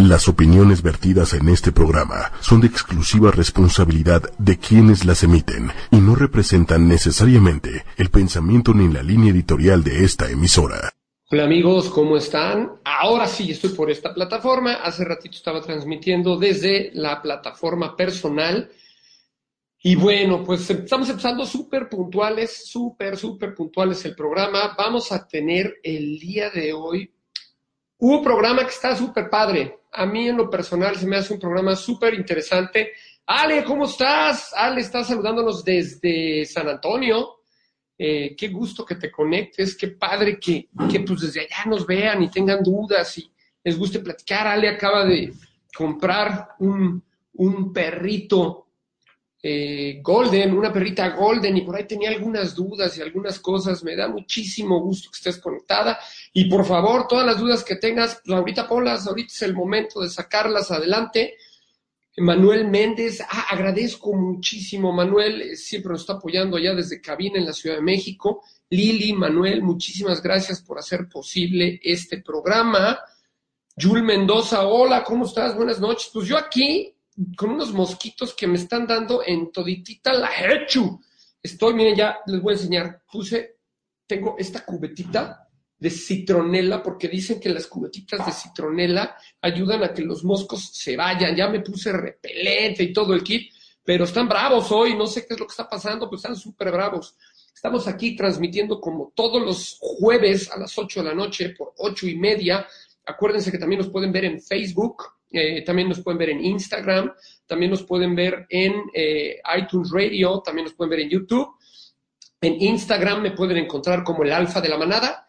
Las opiniones vertidas en este programa son de exclusiva responsabilidad de quienes las emiten y no representan necesariamente el pensamiento ni la línea editorial de esta emisora. Hola amigos, ¿cómo están? Ahora sí estoy por esta plataforma. Hace ratito estaba transmitiendo desde la plataforma personal. Y bueno, pues estamos empezando súper puntuales el programa. Vamos a tener el día de hoy un programa que está súper padre. A mí en lo personal se me hace un programa súper interesante. Ale, ¿cómo estás? Ale está saludándonos desde San Antonio. Qué gusto que te conectes, qué padre que pues desde allá nos vean y tengan dudas y les guste platicar. Ale acaba de comprar un perrito golden, una perrita golden, y por ahí tenía algunas dudas y algunas cosas. Me da muchísimo gusto que estés conectada y por favor, todas las dudas que tengas, pues ahorita ponlas, ahorita es el momento de sacarlas adelante. Manuel Méndez, agradezco muchísimo, Manuel siempre nos está apoyando allá desde cabina en la Ciudad de México. Lili, Manuel, muchísimas gracias por hacer posible este programa. Yul Mendoza, hola, ¿cómo estás? Buenas noches. Pues yo aquí con unos mosquitos que me están dando en toditita la hechu. Miren, ya les voy a enseñar. Tengo esta cubetita de citronela, porque dicen que las cubetitas de citronela ayudan a que los moscos se vayan. Ya me puse repelente y todo el kit, pero están bravos hoy, no sé qué es lo que está pasando, pero están súper bravos. Estamos aquí transmitiendo como todos los jueves a las 8 de la noche por 8:30. Acuérdense que también nos pueden ver en Facebook, también nos pueden ver en Instagram, también nos pueden ver en iTunes Radio, también nos pueden ver en YouTube. En Instagram me pueden encontrar como el Alfa de la Manada,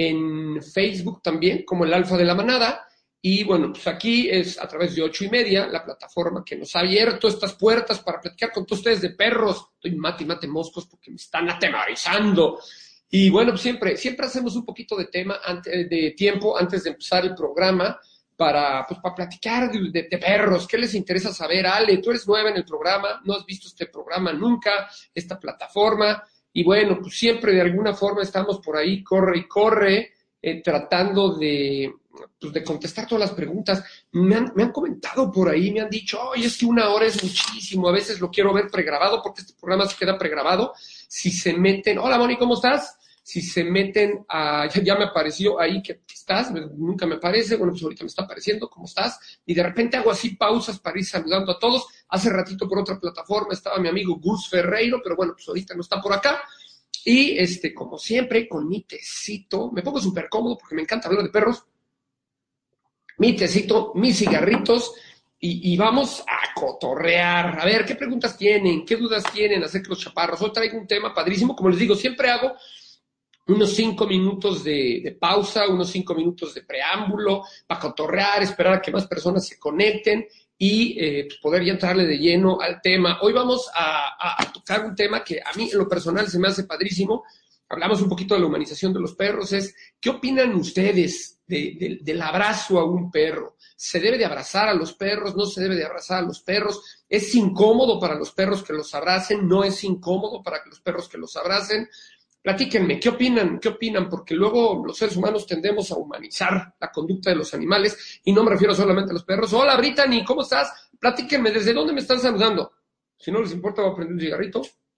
en Facebook también como el Alfa de la Manada. Y bueno, pues aquí es a través de 8:30, la plataforma que nos ha abierto estas puertas para platicar con todos ustedes de perros. Estoy mate moscos porque me están atemorizando. Y bueno, pues siempre hacemos un poquito de tiempo antes de empezar el programa para platicar de perros. ¿Qué les interesa saber? Ale, tú eres nueva en el programa, no has visto este programa nunca, esta plataforma. Y bueno, pues siempre de alguna forma estamos por ahí, corre y corre, tratando de contestar todas las preguntas. Me han comentado por ahí, me han dicho, oye, es que 1 hora es muchísimo, a veces lo quiero ver pregrabado, porque este programa se queda pregrabado. Si se meten, hola Moni, ¿cómo estás? Si se meten ya me apareció ahí que estás, nunca me aparece, bueno, pues ahorita me está apareciendo, ¿cómo estás? Y de repente hago así pausas para ir saludando a todos. Hace ratito por otra plataforma estaba mi amigo Gus Ferreiro, pero bueno, pues ahorita no está por acá. Y como siempre, con mi tecito, me pongo súper cómodo porque me encanta hablar de perros. Mi tecito, mis cigarritos, y vamos a cotorrear. A ver, ¿qué preguntas tienen? ¿Qué dudas tienen acerca de los chaparros? Hoy traigo un tema padrísimo, como les digo, siempre hago unos 5 minutos de pausa, unos 5 minutos de preámbulo, para cotorrear, esperar a que más personas se conecten y poder ya entrarle de lleno al tema. Hoy vamos a tocar un tema que a mí en lo personal se me hace padrísimo. Hablamos un poquito de la humanización de los perros. ¿Qué opinan ustedes del abrazo a un perro? ¿Se debe de abrazar a los perros? ¿No se debe de abrazar a los perros? ¿Es incómodo para los perros que los abracen? ¿No es incómodo para los perros que los abracen? Platíquenme, ¿qué opinan? ¿Qué opinan? Porque luego los seres humanos tendemos a humanizar la conducta de los animales, y no me refiero solamente a los perros. Hola, Brittany, ¿cómo estás? Platíquenme, ¿desde dónde me están saludando? Si no les importa, voy a prender un cigarrito.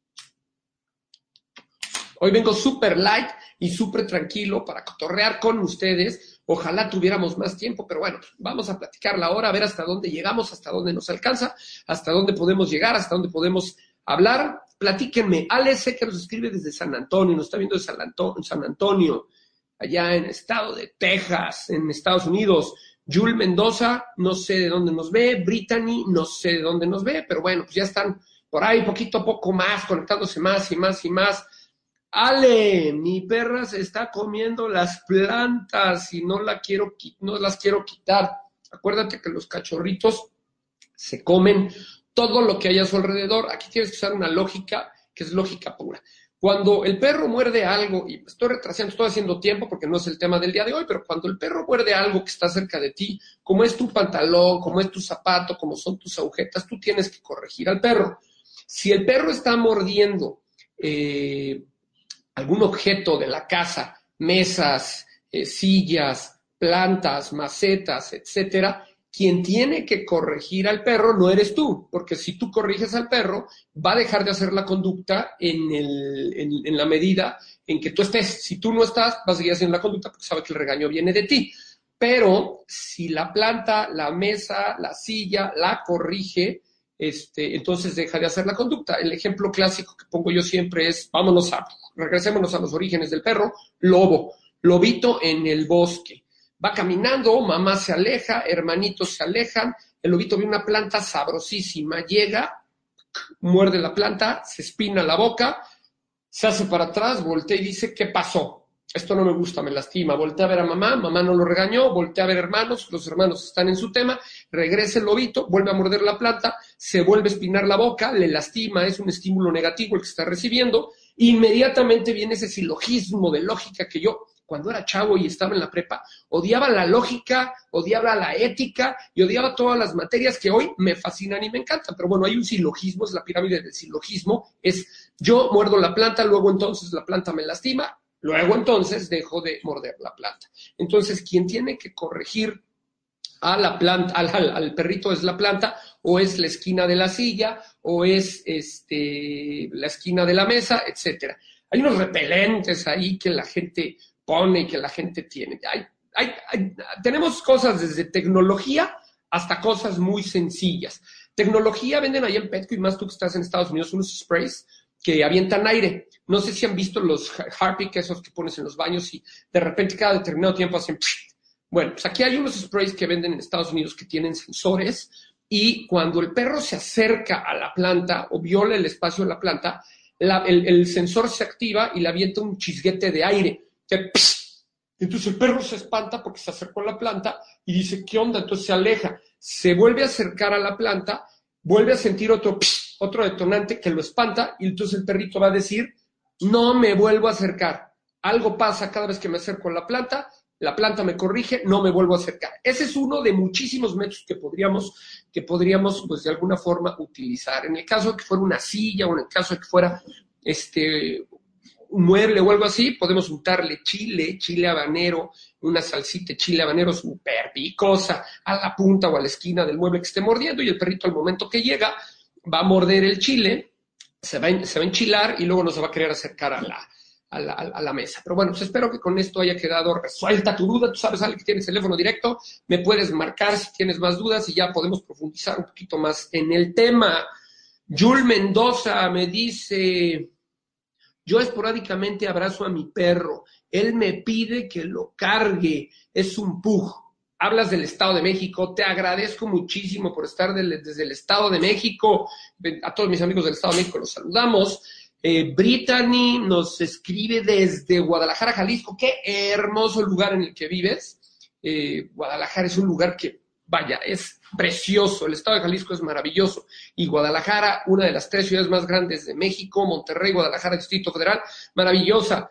Hoy vengo súper light y súper tranquilo para cotorrear con ustedes. Ojalá tuviéramos más tiempo, pero bueno, vamos a platicar la hora, a ver hasta dónde llegamos, hasta dónde nos alcanza, hasta dónde podemos llegar, hasta dónde podemos hablar. Platíquenme. Ale, sé que nos escribe desde San Antonio, nos está viendo de San Antonio, allá en el estado de Texas, en Estados Unidos. Yul Mendoza, no sé de dónde nos ve. Brittany, no sé de dónde nos ve, pero bueno, pues ya están por ahí poquito a poco más, conectándose más y más y más. Ale, mi perra se está comiendo las plantas y no las quiero quitar. Acuérdate que los cachorritos se comen todo lo que hay a su alrededor. Aquí tienes que usar una lógica que es lógica pura. Cuando el perro muerde algo, y estoy retrasando, estoy haciendo tiempo porque no es el tema del día de hoy, pero cuando el perro muerde algo que está cerca de ti, como es tu pantalón, como es tu zapato, como son tus agujetas, tú tienes que corregir al perro. Si el perro está mordiendo algún objeto de la casa, mesas, sillas, plantas, macetas, etcétera, quien tiene que corregir al perro no eres tú, porque si tú corriges al perro, va a dejar de hacer la conducta en la medida en que tú estés. Si tú no estás, vas a seguir haciendo la conducta porque sabe que el regaño viene de ti. Pero si la planta, la mesa, la silla, la corrige, entonces deja de hacer la conducta. El ejemplo clásico que pongo yo siempre es, regresémonos a los orígenes del perro, lobito en el bosque. Va caminando, mamá se aleja, hermanitos se alejan, el lobito ve una planta sabrosísima, llega, muerde la planta, se espina la boca, se hace para atrás, voltea y dice, ¿qué pasó? Esto no me gusta, me lastima. Voltea a ver a mamá no lo regañó, voltea a ver hermanos, los hermanos están en su tema, regresa el lobito, vuelve a morder la planta, se vuelve a espinar la boca, le lastima, es un estímulo negativo el que está recibiendo, inmediatamente viene ese silogismo de lógica que yo, cuando era chavo y estaba en la prepa, odiaba la lógica, odiaba la ética y odiaba todas las materias que hoy me fascinan y me encantan. Pero bueno, hay un silogismo, es la pirámide del silogismo, es yo muerdo la planta, luego entonces la planta me lastima, luego entonces dejo de morder la planta. Entonces, quien tiene que corregir a la planta, al perrito es la planta, o es la esquina de la silla, o es la esquina de la mesa, etcétera. Hay unos repelentes ahí que la gente pone y que la gente tiene. Tenemos cosas desde tecnología hasta cosas muy sencillas. Tecnología venden ahí en Petco, y más tú que estás en Estados Unidos, unos sprays que avientan aire. No sé si han visto los Harpic, esos que pones en los baños y de repente cada determinado tiempo hacen... Bueno, pues aquí hay unos sprays que venden en Estados Unidos que tienen sensores, y cuando el perro se acerca a la planta o viola el espacio de la planta, el sensor se activa y le avienta un chisguete de aire. Entonces el perro se espanta porque se acercó a la planta y dice, ¿qué onda? Entonces se aleja, se vuelve a acercar a la planta, vuelve a sentir otro detonante que lo espanta, y entonces el perrito va a decir, no me vuelvo a acercar. Algo pasa cada vez que me acerco a la planta me corrige, no me vuelvo a acercar. Ese es uno de muchísimos métodos que podríamos pues de alguna forma utilizar. En el caso de que fuera una silla, o en el caso de que fuera un mueble o algo así, podemos untarle chile habanero, una salsita de chile habanero súper picosa a la punta o a la esquina del mueble que esté mordiendo, y el perrito al momento que llega va a morder el chile, se va a enchilar y luego no se va a querer acercar a la mesa. Pero bueno, pues espero que con esto haya quedado resuelta tu duda. Tú sabes, Ale, que tienes teléfono directo, me puedes marcar si tienes más dudas y ya podemos profundizar un poquito más en el tema. Yul Mendoza me dice, yo esporádicamente abrazo a mi perro, él me pide que lo cargue, es un pug. Hablas del Estado de México, te agradezco muchísimo por estar desde el Estado de México. A todos mis amigos del Estado de México los saludamos. Brittany nos escribe desde Guadalajara, Jalisco. Qué hermoso lugar en el que vives. Guadalajara es un lugar que, vaya, es precioso. El estado de Jalisco es maravilloso. Y Guadalajara, una de las 3 ciudades más grandes de México, Monterrey, Guadalajara, Distrito Federal, maravillosa.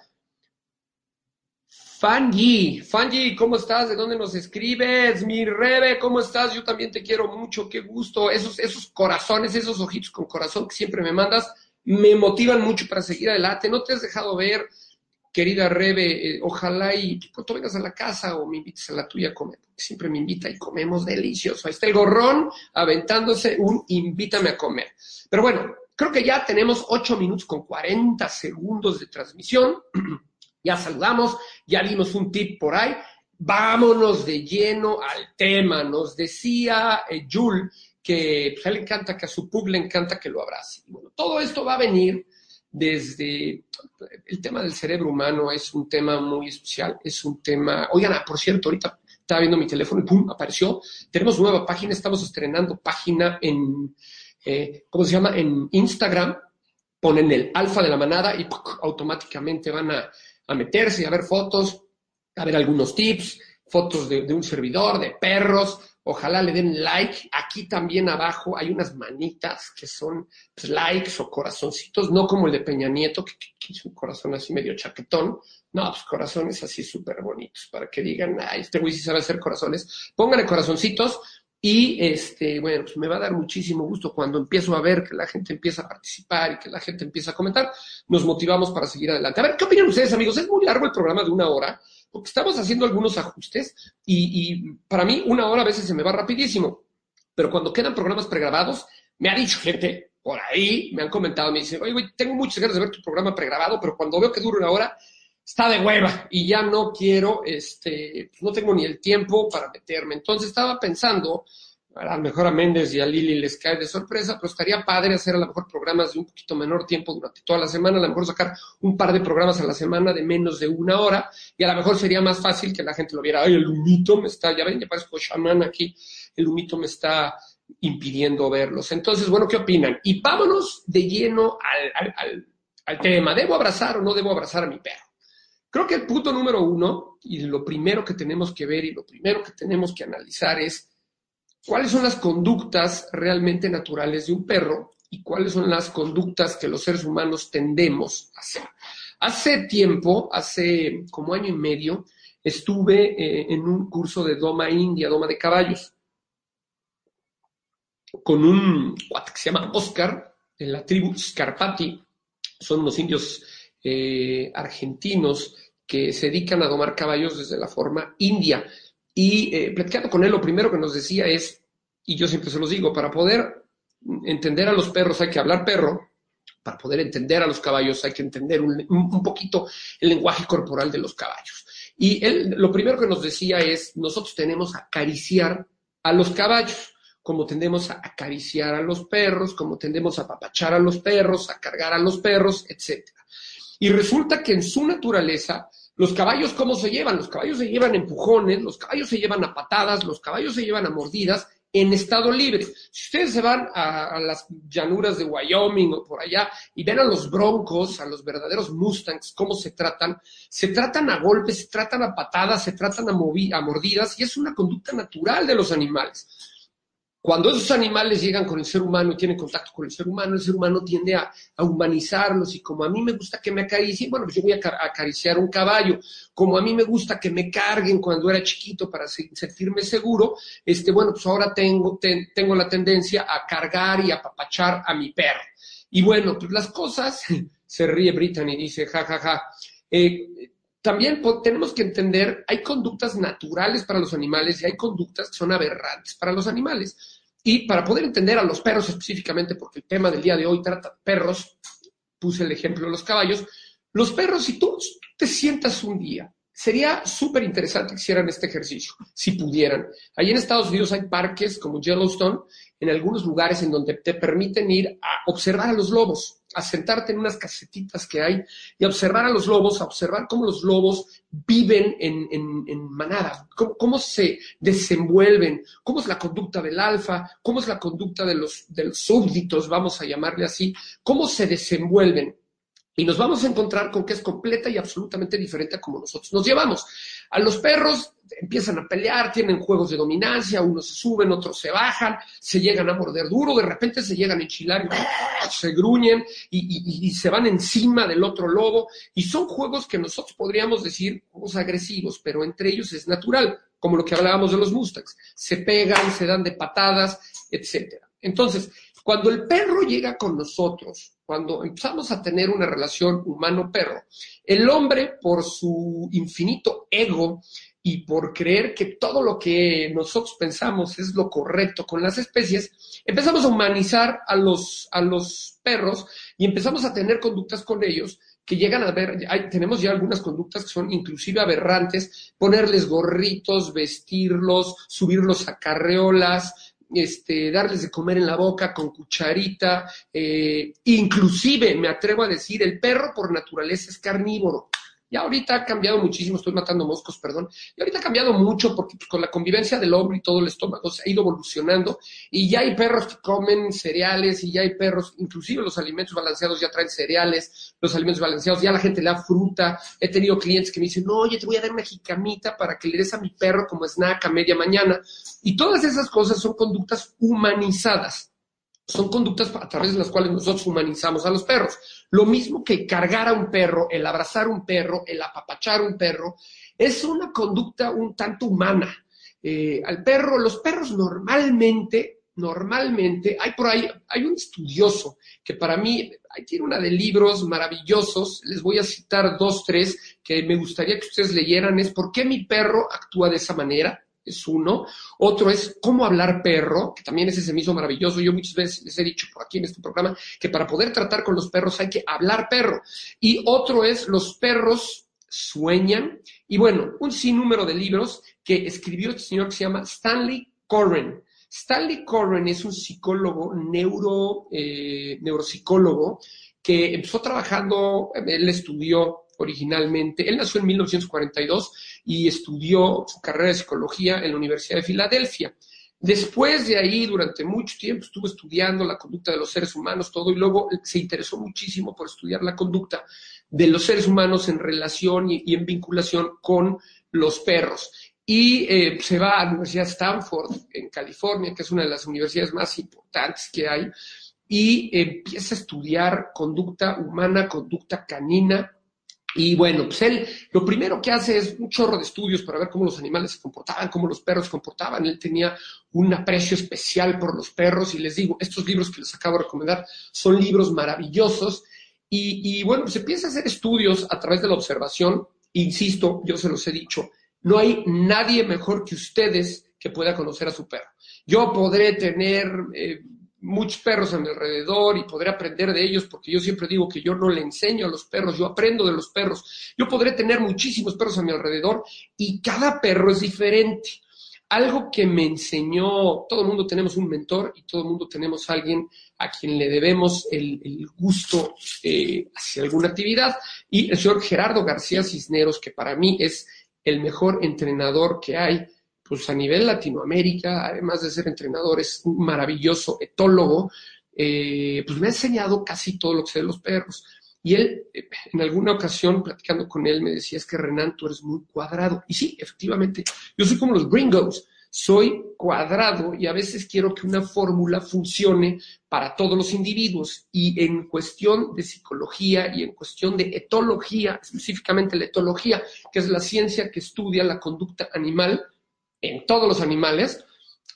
Fangi, ¿cómo estás? ¿De dónde nos escribes? Mi Rebe, ¿cómo estás? Yo también te quiero mucho, qué gusto. Esos corazones, esos ojitos con corazón que siempre me mandas, me motivan mucho para seguir adelante. No te has dejado ver, querida Rebe. Ojalá y pronto vengas a la casa o me invites a la tuya a comer. Siempre me invita y comemos delicioso. Ahí está el gorrón aventándose un invítame a comer. Pero bueno, creo que ya tenemos 8 minutos con 40 segundos de transmisión. Ya saludamos, ya dimos un tip por ahí. Vámonos de lleno al tema. Nos decía Yul que pues, a él le encanta que a su pug le encanta que lo abrace. Y bueno, todo esto va a venir desde el tema del cerebro humano. Es un tema muy especial, es un tema... Oigan, por cierto, ahorita estaba viendo mi teléfono y ¡pum!, apareció. Tenemos nueva página, estamos estrenando página en, ¿cómo se llama? En Instagram. Ponen el alfa de la manada y automáticamente van a meterse y a ver fotos, a ver algunos tips, fotos de un servidor, de perros. Ojalá le den like. Aquí también abajo hay unas manitas que son pues, likes o corazoncitos, no como el de Peña Nieto, que es un corazón así medio chaquetón. No, pues corazones así súper bonitos, para que digan, ay, este güey sí sabe hacer corazones. Pónganle corazoncitos y, bueno, pues me va a dar muchísimo gusto cuando empiezo a ver que la gente empieza a participar y que la gente empieza a comentar. Nos motivamos para seguir adelante. A ver, ¿qué opinan ustedes, amigos? Es muy largo el programa de 1 hora. porque estamos haciendo algunos ajustes y para mí 1 hora a veces se me va rapidísimo, pero cuando quedan programas pregrabados, me ha dicho gente por ahí, me han comentado, me dicen, oye, güey, tengo muchas ganas de ver tu programa pregrabado, pero cuando veo que dura 1 hora, está de hueva y ya no quiero, no tengo ni el tiempo para meterme. Entonces estaba pensando, a lo mejor a Méndez y a Lili les cae de sorpresa, pero estaría padre hacer a lo mejor programas de un poquito menor tiempo durante toda la semana, a lo mejor sacar un par de programas a la semana de menos de 1 hora, y a lo mejor sería más fácil que la gente lo viera. Ay, el humito me está, ya ven, ya parezco chamán aquí, el humito me está impidiendo verlos. Entonces, bueno, ¿qué opinan? Y vámonos de lleno al tema. ¿Debo abrazar o no debo abrazar a mi perro? Creo que el punto número 1, y lo primero que tenemos que ver y lo primero que tenemos que analizar es cuáles son las conductas realmente naturales de un perro y cuáles son las conductas que los seres humanos tendemos a hacer. Hace tiempo, hace como 1 año y medio, estuve en un curso de doma india, doma de caballos, con un cuate que se llama Oscar, de la tribu Scarpati. Son unos indios argentinos que se dedican a domar caballos desde la forma india. Y platicando con él, lo primero que nos decía es, y yo siempre se los digo, para poder entender a los perros hay que hablar perro, para poder entender a los caballos hay que entender un poquito el lenguaje corporal de los caballos. Y él lo primero que nos decía es, nosotros tenemos que acariciar a los caballos, como tendemos a acariciar a los perros, como tendemos a apapachar a los perros, a cargar a los perros, etc. Y resulta que en su naturaleza, los caballos, ¿cómo se llevan? Los caballos se llevan empujones, los caballos se llevan a patadas, los caballos se llevan a mordidas en estado libre. Si ustedes se van a las llanuras de Wyoming o por allá y ven a los broncos, a los verdaderos mustangs, cómo se tratan a golpes, se tratan a patadas, se tratan a mordidas, y es una conducta natural de los animales. Cuando esos animales llegan con el ser humano y tienen contacto con el ser humano tiende a humanizarlos, y como a mí me gusta que me acaricien, bueno, pues yo voy a acariciar un caballo. Como a mí me gusta que me carguen cuando era chiquito para sentirme seguro, bueno, pues ahora tengo la tendencia a cargar y a apapachar a mi perro. Y bueno, pues las cosas, se ríe Brittany y dice, ja, ja, ja. También tenemos que entender, hay conductas naturales para los animales y hay conductas que son aberrantes para los animales. Y para poder entender a los perros específicamente, porque el tema del día de hoy trata perros, puse el ejemplo de los caballos. Los perros, si tú te sientas un día, sería súper interesante que hicieran este ejercicio, si pudieran. Ahí en Estados Unidos hay parques como Yellowstone, en algunos lugares en donde te permiten ir a observar a los lobos, a sentarte en unas casetitas que hay y a observar a los lobos, a observar cómo los lobos viven en manada, cómo se desenvuelven, cómo es la conducta del alfa, cómo es la conducta de los súbditos, vamos a llamarle así, cómo se desenvuelven. Y nos vamos a encontrar con que es completa y absolutamente diferente a como nosotros nos llevamos. A los perros empiezan a pelear, tienen juegos de dominancia, unos se suben, otros se bajan, se llegan a morder duro, de repente se llegan a enchilar, se gruñen y se van encima del otro lobo. Y son juegos que nosotros podríamos decir juegos agresivos, pero entre ellos es natural, como lo que hablábamos de los mustangs. Se pegan, se dan de patadas, etc. Entonces, cuando el perro llega con nosotros, cuando empezamos a tener una relación humano-perro, el hombre, por su infinito ego y por creer que todo lo que nosotros pensamos es lo correcto con las especies, empezamos a humanizar a los perros y empezamos a tener conductas con ellos que llegan a ver, tenemos ya algunas conductas que son inclusive aberrantes, ponerles gorritos, vestirlos, subirlos a carreolas, darles de comer en la boca con cucharita, inclusive me atrevo a decir, el perro por naturaleza es carnívoro. Ya ahorita ha cambiado muchísimo, estoy matando moscos, perdón, y ahorita ha cambiado mucho porque con la convivencia del hombre y todo el estómago se ha ido evolucionando y ya hay perros que comen cereales y ya hay perros, inclusive los alimentos balanceados ya traen cereales, los alimentos balanceados, ya la gente le da fruta. He tenido clientes que me dicen, no, oye, te voy a dar una jicamita para que le des a mi perro como snack a media mañana. Y todas esas cosas son conductas humanizadas. Son conductas a través de las cuales nosotros humanizamos a los perros. Lo mismo que cargar a un perro, el abrazar a un perro, el apapachar a un perro, es una conducta un tanto humana. Los perros normalmente normalmente, hay un estudioso que para mí tiene una de libros maravillosos, les voy a citar 2, 3 que me gustaría que ustedes leyeran, es ¿Por qué mi perro actúa de esa manera? Es uno. Otro es Cómo hablar perro, que también ese se me hizo maravilloso. Yo muchas veces les he dicho por aquí en este programa que para poder tratar con los perros hay que hablar perro. Y otro es Los perros sueñan. Y bueno, un sinnúmero de libros que escribió este señor que se llama Stanley Coren. Stanley Coren es un psicólogo, neuropsicólogo, que empezó trabajando, él estudió originalmente, él nació en 1942 y estudió su carrera de psicología en la Universidad de Filadelfia. Después de ahí, durante mucho tiempo, estuvo estudiando la conducta de los seres humanos, todo, y luego se interesó muchísimo por estudiar la conducta de los seres humanos en relación y en vinculación con los perros. Y se va a la Universidad de Stanford, en California, que es una de las universidades más importantes que hay, y empieza a estudiar conducta humana, conducta canina. Y bueno, pues él lo primero que hace es un chorro de estudios para ver cómo los animales se comportaban, cómo los perros se comportaban. Él tenía un aprecio especial por los perros y les digo, estos libros que les acabo de recomendar son libros maravillosos. Y bueno, pues empieza a hacer estudios a través de la observación. Insisto, yo se los he dicho, no hay nadie mejor que ustedes que pueda conocer a su perro. Yo podré tener muchos perros a mi alrededor y podré aprender de ellos, porque yo siempre digo que yo no le enseño a los perros, yo aprendo de los perros. Yo podré tener muchísimos perros a mi alrededor y cada perro es diferente. Algo que me enseñó, todo el mundo tenemos un mentor y todo el mundo tenemos a alguien a quien le debemos el gusto hacia alguna actividad, y el señor Gerardo García Cisneros, que para mí es el mejor entrenador que hay, pues a nivel Latinoamérica, además de ser entrenador, es un maravilloso etólogo, pues me ha enseñado casi todo lo que sé de los perros. Y él, en alguna ocasión, platicando con él, me decía, es que Renan, tú eres muy cuadrado. Y sí, efectivamente, yo soy como los gringos, soy cuadrado y a veces quiero que una fórmula funcione para todos los individuos. Y en cuestión de psicología y en cuestión de etología, específicamente la etología, que es la ciencia que estudia la conducta animal en todos los animales,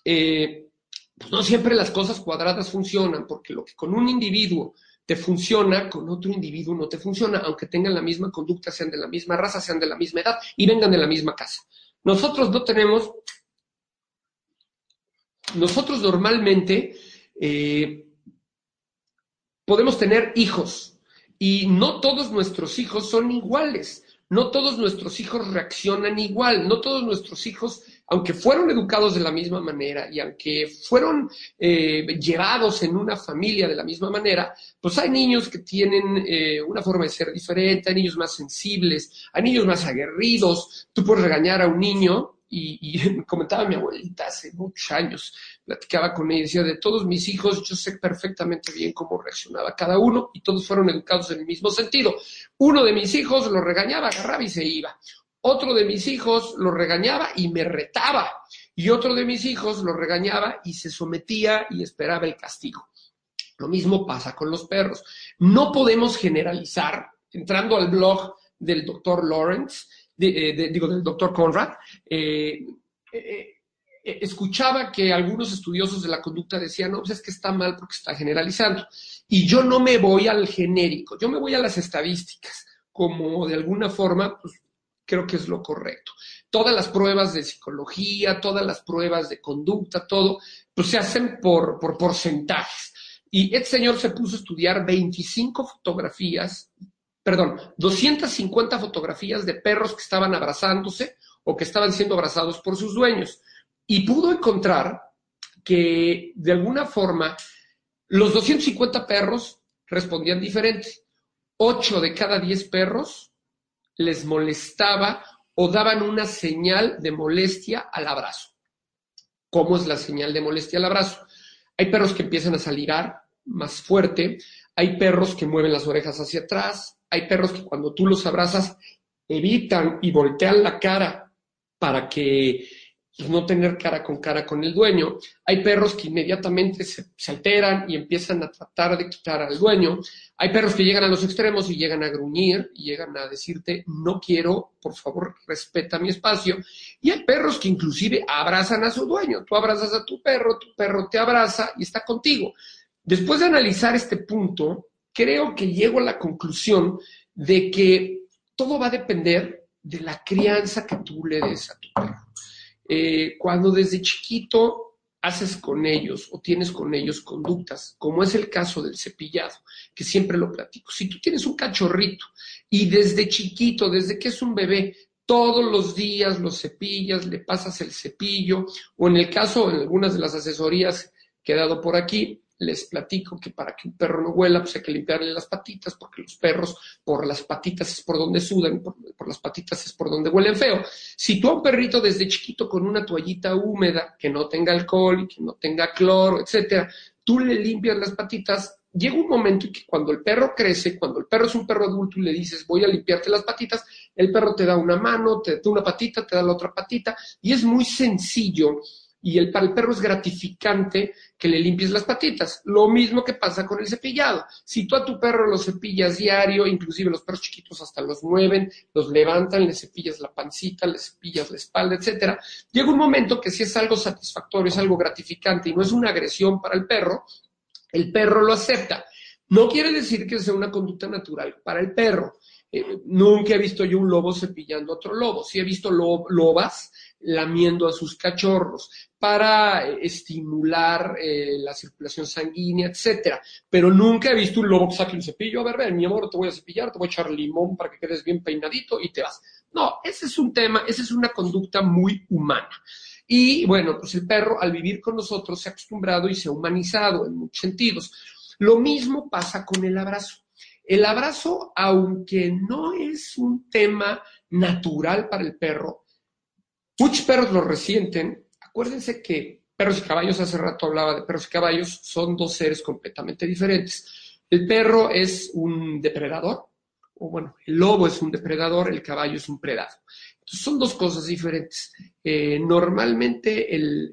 pues no siempre las cosas cuadradas funcionan, porque lo que con un individuo te funciona, con otro individuo no te funciona, aunque tengan la misma conducta, sean de la misma raza, sean de la misma edad y vengan de la misma casa. Nosotros normalmente podemos tener hijos y no todos nuestros hijos son iguales, no todos nuestros hijos reaccionan igual, no todos nuestros hijos, aunque fueron educados de la misma manera y aunque fueron llevados en una familia de la misma manera, pues hay niños que tienen una forma de ser diferente, hay niños más sensibles, hay niños más aguerridos. Tú puedes regañar a un niño y comentaba mi abuelita hace muchos años, platicaba con ella y decía, de todos mis hijos yo sé perfectamente bien cómo reaccionaba cada uno y todos fueron educados en el mismo sentido. Uno de mis hijos lo regañaba, agarraba y se iba. Otro de mis hijos lo regañaba y me retaba. Y otro de mis hijos lo regañaba y se sometía y esperaba el castigo. Lo mismo pasa con los perros. No podemos generalizar, entrando al blog del doctor Lawrence, del doctor Conrad, escuchaba que algunos estudiosos de la conducta decían, no, pues es que está mal porque está generalizando. Y yo no me voy al genérico, yo me voy a las estadísticas, como de alguna forma, pues creo que es lo correcto. Todas las pruebas de psicología, todas las pruebas de conducta, todo, pues se hacen por porcentajes. Y este señor se puso a estudiar 250 fotografías de perros que estaban abrazándose o que estaban siendo abrazados por sus dueños. Y pudo encontrar que, de alguna forma, los 250 perros respondían diferente. 8 de cada 10 perros les molestaba o daban una señal de molestia al abrazo. ¿Cómo es la señal de molestia al abrazo? Hay perros que empiezan a salivar más fuerte, hay perros que mueven las orejas hacia atrás, hay perros que cuando tú los abrazas evitan y voltean la cara para que pues, no tener cara con el dueño. Hay perros que inmediatamente se alteran y empiezan a tratar de quitar al dueño. Hay perros que llegan a los extremos y llegan a gruñir y llegan a decirte, no quiero, por favor, respeta mi espacio. Y hay perros que inclusive abrazan a su dueño. Tú abrazas a tu perro te abraza y está contigo. Después de analizar este punto, creo que llego a la conclusión de que todo va a depender de la crianza que tú le des a tu perro. Cuando desde chiquito haces con ellos o tienes con ellos conductas, como es el caso del cepillado, que siempre lo platico. Si tú tienes un cachorrito y desde chiquito, desde que es un bebé, todos los días lo cepillas, le pasas el cepillo, o en el caso, en algunas de las asesorías que he dado por aquí, les platico que para que un perro no huela, pues hay que limpiarle las patitas, porque los perros por las patitas es por donde sudan, por las patitas es por donde huelen feo. Si tú a un perrito desde chiquito con una toallita húmeda, que no tenga alcohol y que no tenga cloro, etcétera, tú le limpias las patitas, llega un momento en que cuando el perro crece, cuando el perro es un perro adulto y le dices voy a limpiarte las patitas, el perro te da una mano, te da una patita, te da la otra patita, y es muy sencillo. Y para el perro es gratificante que le limpies las patitas. Lo mismo que pasa con el cepillado. Si tú a tu perro lo cepillas diario, inclusive los perros chiquitos hasta los mueven, los levantan, le cepillas la pancita, le cepillas la espalda, etcétera, llega un momento que si es algo satisfactorio, es algo gratificante y no es una agresión para el perro lo acepta. No quiere decir que sea una conducta natural para el perro. Nunca he visto yo un lobo cepillando a otro lobo. Sí he visto lobas lamiendo a sus cachorros para estimular la circulación sanguínea, etcétera. Pero nunca he visto un lobo que saque un cepillo. A ver, mi amor, te voy a cepillar, te voy a echar limón para que quedes bien peinadito y te vas. No, ese es un tema, esa es una conducta muy humana. Y bueno, pues el perro al vivir con nosotros se ha acostumbrado y se ha humanizado en muchos sentidos. Lo mismo pasa con el abrazo. El abrazo, aunque no es un tema natural para el perro, muchos perros lo resienten. Acuérdense que perros y caballos, hace rato hablaba de perros y caballos, son dos seres completamente diferentes. El perro es un depredador, o bueno, el lobo es un depredador, el caballo es un predador. Entonces, son dos cosas diferentes. Normalmente,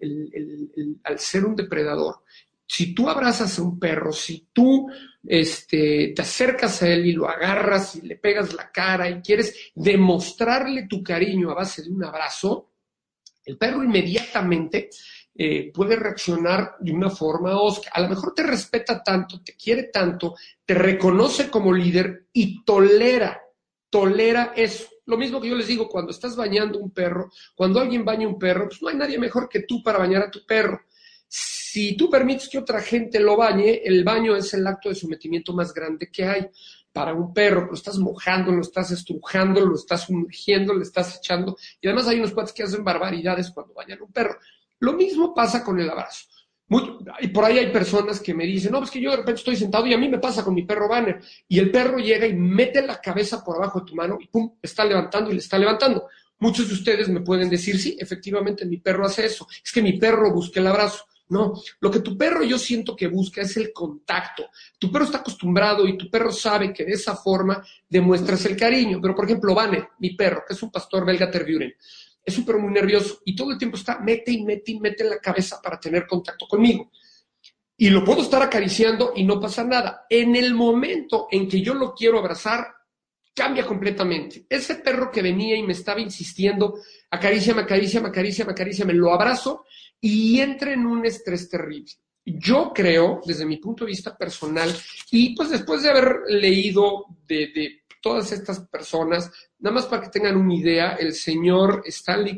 al ser un depredador, si tú abrazas a un perro, si tú te acercas a él y lo agarras y le pegas la cara y quieres demostrarle tu cariño a base de un abrazo, el perro inmediatamente puede reaccionar de una forma hosca. A lo mejor te respeta tanto, te quiere tanto, te reconoce como líder y tolera eso. Lo mismo que yo les digo, cuando estás bañando un perro, cuando alguien baña un perro, pues no hay nadie mejor que tú para bañar a tu perro. Si tú permites que otra gente lo bañe, el baño es el acto de sometimiento más grande que hay. Para un perro, lo estás mojando, lo estás estrujando, lo estás sumergiendo, le estás echando. Y además hay unos cuates que hacen barbaridades cuando bañan a un perro. Lo mismo pasa con el abrazo. Y por ahí hay personas que me dicen, no, es que yo de repente estoy sentado y a mí me pasa con mi perro Banner. Y el perro llega y mete la cabeza por abajo de tu mano y pum, está levantando y le está levantando. Muchos de ustedes me pueden decir, sí, efectivamente mi perro hace eso. Es que mi perro busca el abrazo. No, lo que tu perro yo siento que busca es el contacto. Tu perro está acostumbrado y tu perro sabe que de esa forma demuestras el cariño. Pero, por ejemplo, Banner, mi perro, que es un pastor belga Tervuren, es un perro muy nervioso y todo el tiempo está mete y mete la cabeza para tener contacto conmigo. Y lo puedo estar acariciando y no pasa nada. En el momento en que yo lo quiero abrazar, cambia completamente. Ese perro que venía y me estaba insistiendo, acaríciame, lo abrazo y entra en un estrés terrible. Yo creo, desde mi punto de vista personal, y pues después de haber leído de todas estas personas, nada más para que tengan una idea, el señor Stanley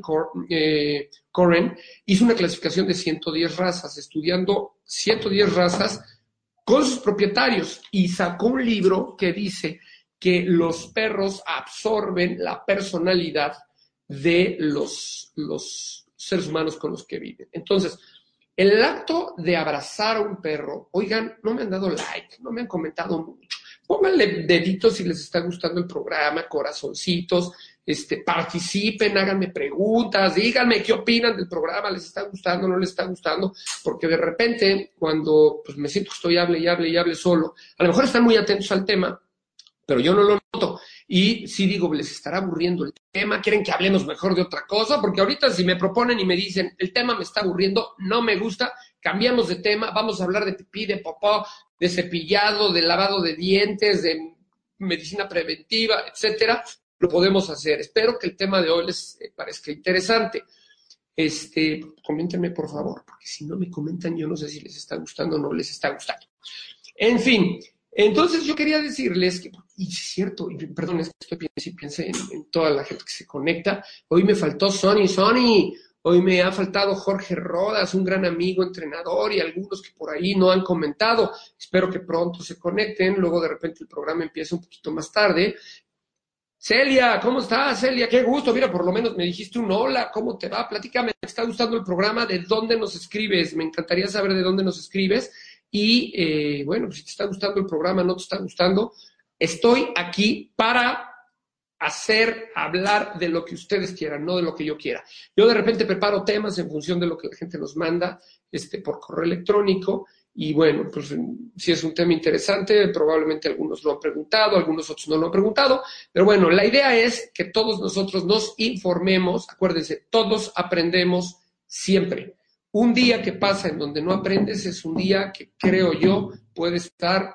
Coren hizo una clasificación de 110 razas, estudiando 110 razas con sus propietarios, y sacó un libro que dice que los perros absorben la personalidad de los seres humanos con los que viven. Entonces, el acto de abrazar a un perro, oigan, no me han dado like, no me han comentado mucho. Pónganle deditos si les está gustando el programa, corazoncitos, participen, háganme preguntas, díganme qué opinan del programa, les está gustando, no les está gustando, porque de repente, cuando pues, me siento que estoy hable solo, a lo mejor están muy atentos al tema, pero yo no lo noto. Y sí digo, les estará aburriendo el tema, quieren que hablemos mejor de otra cosa, porque ahorita si me proponen y me dicen, el tema me está aburriendo, no me gusta, cambiamos de tema, vamos a hablar de pipí, de popó, de cepillado, de lavado de dientes, de medicina preventiva, etcétera, lo podemos hacer. Espero que el tema de hoy les parezca interesante. Coméntenme por favor, porque si no me comentan, yo no sé si les está gustando o no les está gustando. En fin, entonces yo quería decirles que, y es cierto, y perdón, es que pensé en toda la gente que se conecta. Hoy me faltó Sony, hoy me ha faltado Jorge Rodas, un gran amigo, entrenador, y algunos que por ahí no han comentado. Espero que pronto se conecten, luego de repente el programa empieza un poquito más tarde. Celia, ¿cómo estás, Celia? Qué gusto, mira, por lo menos me dijiste un hola, ¿cómo te va? Platícame, ¿te está gustando el programa? ¿De dónde nos escribes? Me encantaría saber de dónde nos escribes. Y bueno, pues si te está gustando el programa, no te está gustando, estoy aquí para hablar de lo que ustedes quieran, no de lo que yo quiera. Yo de repente preparo temas en función de lo que la gente nos manda por correo electrónico. Y bueno, pues si es un tema interesante, probablemente algunos lo han preguntado, algunos otros no lo han preguntado, pero bueno, la idea es que todos nosotros nos informemos, acuérdense, todos aprendemos siempre. Un día que pasa en donde no aprendes es un día que, creo yo, puede estar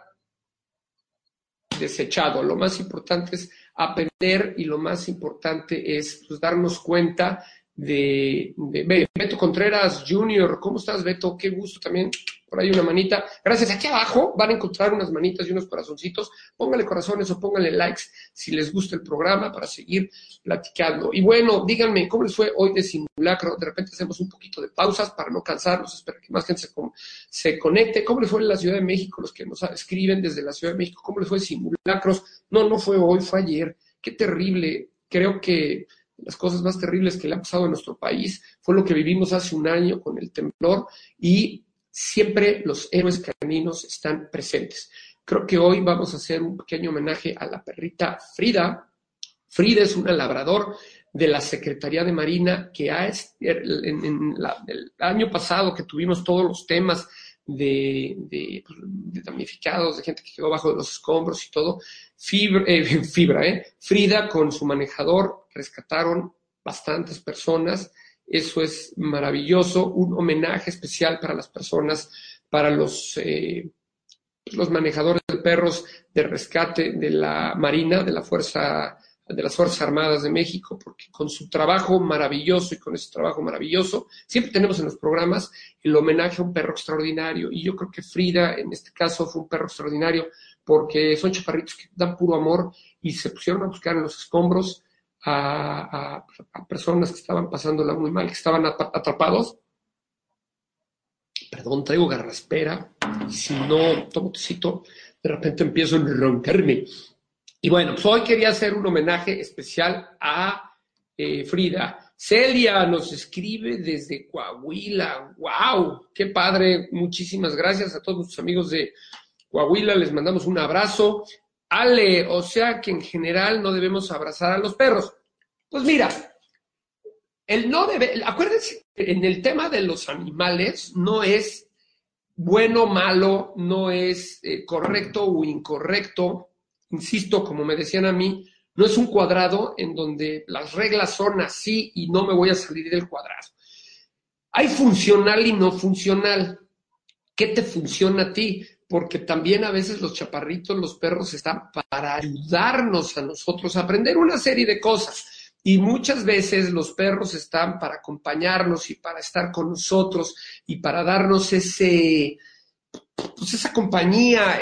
desechado. Lo más importante es aprender y lo más importante es pues, darnos cuenta de Beto Contreras Jr. ¿Cómo estás, Beto? Qué gusto también. Por ahí una manita. Gracias. Aquí abajo van a encontrar unas manitas y unos corazoncitos. Pónganle corazones o pónganle likes si les gusta el programa para seguir platicando. Y bueno, díganme, ¿cómo les fue hoy de simulacro? De repente hacemos un poquito de pausas para no cansarlos. Espero que más gente se conecte. ¿Cómo les fue en la Ciudad de México? Los que nos escriben desde la Ciudad de México. ¿Cómo les fue simulacros? No fue hoy, fue ayer. Qué terrible. Creo que las cosas más terribles que le han pasado a nuestro país fue lo que vivimos hace un año con el temblor, y siempre los héroes caninos están presentes. Creo que hoy vamos a hacer un pequeño homenaje a la perrita Frida. Frida es una labrador de la Secretaría de Marina que el año pasado que tuvimos todos los temas de damnificados, de gente que quedó bajo de los escombros y todo, Frida con su manejador rescataron bastantes personas. Eso es maravilloso, un homenaje especial para las personas, para los manejadores de perros de rescate de la Marina, de las Fuerzas Armadas de México, porque con su trabajo maravilloso y con ese trabajo maravilloso, siempre tenemos en los programas el homenaje a un perro extraordinario, y yo creo que Frida en este caso fue un perro extraordinario, porque son chaparritos que dan puro amor y se pusieron a buscar en los escombros a personas que estaban pasándola muy mal, que estaban atrapados. Perdón, traigo garraspera, y si no tomo tecito, de repente empiezo a roncarme. Y bueno, pues hoy quería hacer un homenaje especial a Frida. Celia nos escribe desde Coahuila. ¡Wow! ¡Qué padre! Muchísimas gracias a todos nuestros amigos de Coahuila. Les mandamos un abrazo. Ale, o sea que en general no debemos abrazar a los perros. Pues mira, acuérdense, en el tema de los animales no es bueno o malo, no es correcto o incorrecto. Insisto, como me decían a mí, no es un cuadrado en donde las reglas son así y no me voy a salir del cuadrado. Hay funcional y no funcional. ¿Qué te funciona a ti? Porque también a veces los chaparritos, los perros están para ayudarnos a nosotros a aprender una serie de cosas. Y muchas veces los perros están para acompañarnos y para estar con nosotros y para darnos esa compañía,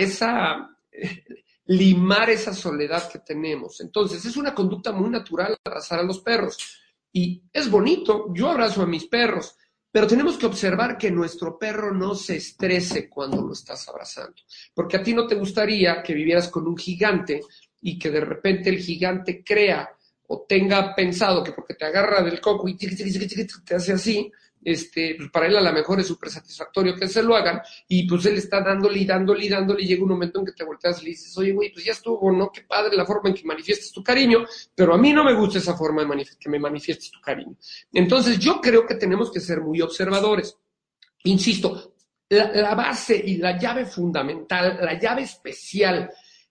limar esa soledad que tenemos. Entonces, es una conducta muy natural abrazar a los perros. Y es bonito, yo abrazo a mis perros, pero tenemos que observar que nuestro perro no se estrese cuando lo estás abrazando. Porque a ti no te gustaría que vivieras con un gigante y que de repente el gigante crea o tenga pensado que porque te agarra del coco y te hace así, pues para él a lo mejor es súper satisfactorio que se lo hagan, y pues él está dándole y llega un momento en que te volteas y le dices, oye, güey, pues ya estuvo, ¿no? Qué padre la forma en que manifiestas tu cariño, pero a mí no me gusta esa forma que me manifiestes tu cariño. Entonces yo creo que tenemos que ser muy observadores. Insisto, la base y la llave fundamental, la llave especial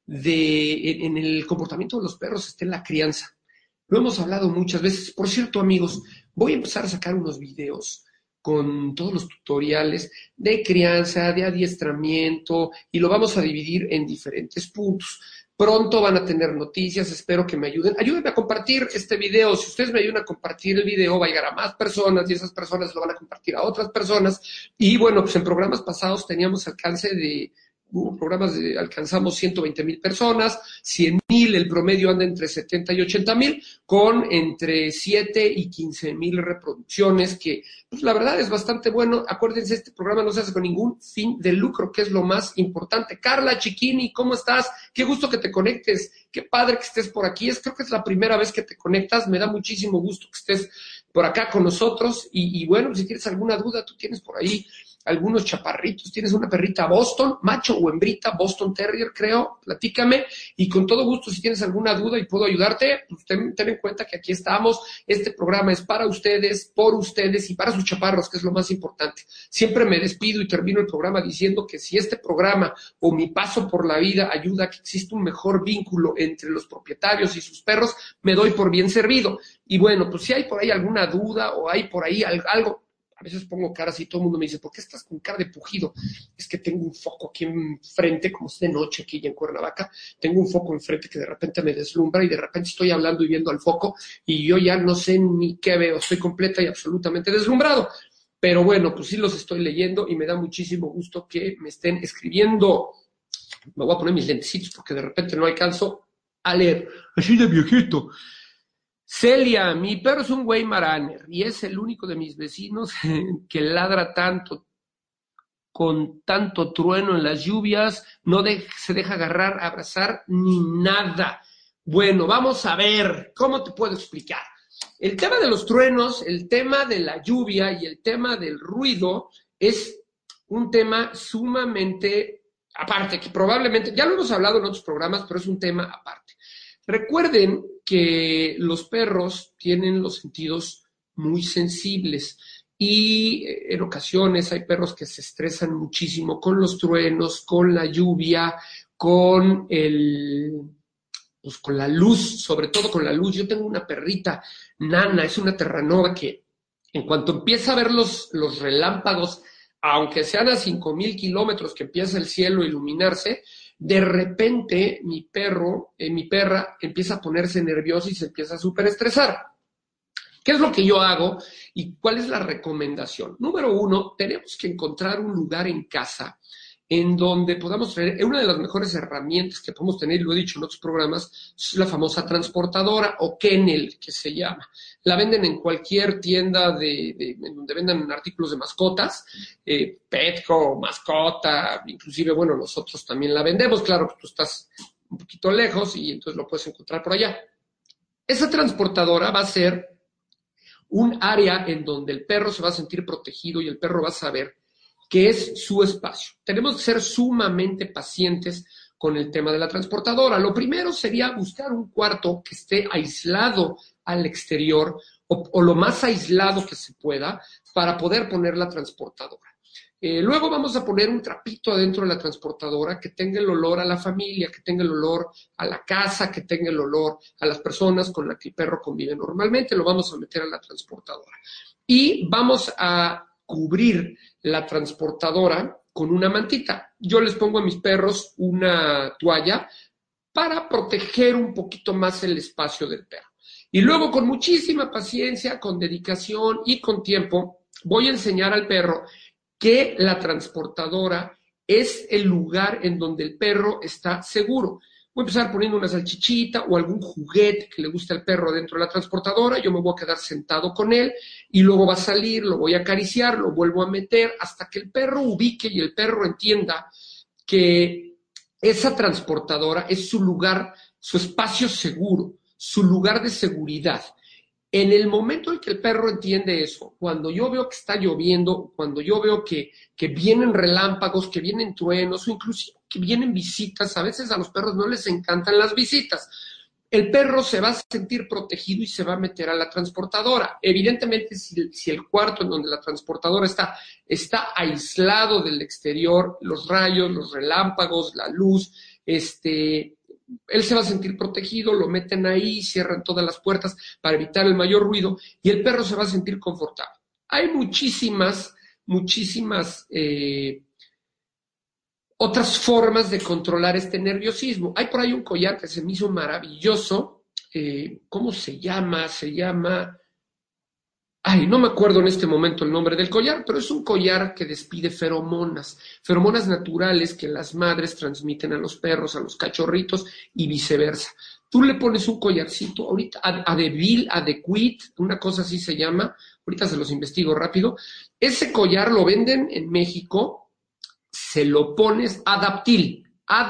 en el comportamiento de los perros está en la crianza. Lo hemos hablado muchas veces. Por cierto, amigos, voy a empezar a sacar unos videos con todos los tutoriales de crianza, de adiestramiento, y lo vamos a dividir en diferentes puntos. Pronto van a tener noticias, espero que me ayuden. Ayúdenme a compartir este video. Si ustedes me ayudan a compartir el video, va a llegar a más personas y esas personas lo van a compartir a otras personas. Y bueno, pues en programas pasados teníamos alcance de... alcanzamos 120,000 personas, 100,000, el promedio anda entre 70 y 80,000, con entre 7 y 15,000 reproducciones, que pues la verdad es bastante bueno. Acuérdense, este programa no se hace con ningún fin de lucro, que es lo más importante. Carla Chiquini, ¿cómo estás? Qué gusto que te conectes, qué padre que estés por aquí. Creo que es la primera vez que te conectas, me da muchísimo gusto que estés por acá con nosotros, y bueno, si tienes alguna duda, tú tienes por ahí algunos chaparritos, tienes una perrita Boston, macho o hembrita, Boston Terrier, creo, platícame, y con todo gusto, si tienes alguna duda y puedo ayudarte, pues ten en cuenta que aquí estamos. Este programa es para ustedes, por ustedes y para sus chaparros, que es lo más importante. Siempre me despido y termino el programa diciendo que si este programa o mi paso por la vida ayuda a que exista un mejor vínculo entre los propietarios y sus perros, me doy por bien servido. Y bueno, pues si hay por ahí alguna duda o hay por ahí algo, a veces pongo caras y todo el mundo me dice, ¿por qué estás con cara de pujido? Es que tengo un foco aquí enfrente, como es de noche aquí en Cuernavaca, tengo un foco enfrente que de repente me deslumbra y de repente estoy hablando y viendo al foco y yo ya no sé ni qué veo, estoy completa y absolutamente deslumbrado. Pero bueno, pues sí los estoy leyendo y me da muchísimo gusto que me estén escribiendo. Me voy a poner mis lentecitos porque de repente no alcanzo a leer. Así de viejito. Celia, mi perro es un Weimaraner y es el único de mis vecinos que ladra tanto, con tanto trueno en las lluvias, no se deja agarrar, abrazar, ni nada. Bueno, vamos a ver, ¿cómo te puedo explicar? El tema de los truenos, el tema de la lluvia y el tema del ruido es un tema sumamente aparte, que probablemente, ya lo hemos hablado en otros programas, pero es un tema aparte. Recuerden que los perros tienen los sentidos muy sensibles y en ocasiones hay perros que se estresan muchísimo con los truenos, con la lluvia, con con la luz, sobre todo con la luz. Yo tengo una perrita, Nana, es una terranova que en cuanto empieza a ver los relámpagos, aunque sean a 5,000 kilómetros que empieza el cielo a iluminarse, de repente mi perra empieza a ponerse nerviosa y se empieza a súper estresar. ¿Qué es lo que yo hago y cuál es la recomendación? Número 1, tenemos que encontrar un lugar en casa en donde podamos tener, una de las mejores herramientas que podemos tener, y lo he dicho en otros programas, es la famosa transportadora o kennel, que se llama. La venden en cualquier tienda en donde vendan artículos de mascotas, Petco, mascota, inclusive, bueno, nosotros también la vendemos, claro que tú estás un poquito lejos y entonces lo puedes encontrar por allá. Esa transportadora va a ser un área en donde el perro se va a sentir protegido y el perro va a saber que es su espacio. Tenemos que ser sumamente pacientes con el tema de la transportadora. Lo primero sería buscar un cuarto que esté aislado al exterior o lo más aislado que se pueda para poder poner la transportadora. Luego vamos a poner un trapito adentro de la transportadora que tenga el olor a la familia, que tenga el olor a la casa, que tenga el olor a las personas con las que el perro convive normalmente. Lo vamos a meter a la transportadora. Y vamos a cubrir la transportadora con una mantita. Yo les pongo a mis perros una toalla para proteger un poquito más el espacio del perro. Y luego, con muchísima paciencia, con dedicación y con tiempo, voy a enseñar al perro que la transportadora es el lugar en donde el perro está seguro. Voy a empezar poniendo una salchichita o algún juguete que le guste al perro dentro de la transportadora. Yo me voy a quedar sentado con él y luego va a salir, lo voy a acariciar, lo vuelvo a meter hasta que el perro ubique y el perro entienda que esa transportadora es su lugar, su espacio seguro, su lugar de seguridad. En el momento en que el perro entiende eso, cuando yo veo que está lloviendo, cuando yo veo que vienen relámpagos, que vienen truenos o inclusive que vienen visitas, a veces a los perros no les encantan las visitas, el perro se va a sentir protegido y se va a meter a la transportadora. Evidentemente, si el cuarto en donde la transportadora está aislado del exterior, los rayos, los relámpagos, la luz, él se va a sentir protegido, lo meten ahí, cierran todas las puertas para evitar el mayor ruido y el perro se va a sentir confortable. Hay muchísimas otras formas de controlar este nerviosismo. Hay por ahí un collar que se me hizo maravilloso. ¿Cómo se llama? Ay, no me acuerdo en este momento el nombre del collar, pero es un collar que despide feromonas naturales que las madres transmiten a los perros, a los cachorritos y viceversa. Tú le pones un collarcito, ahorita, Adevil, Adequit, una cosa así se llama, ahorita se los investigo rápido. Ese collar lo venden en México, se lo pones, Adaptil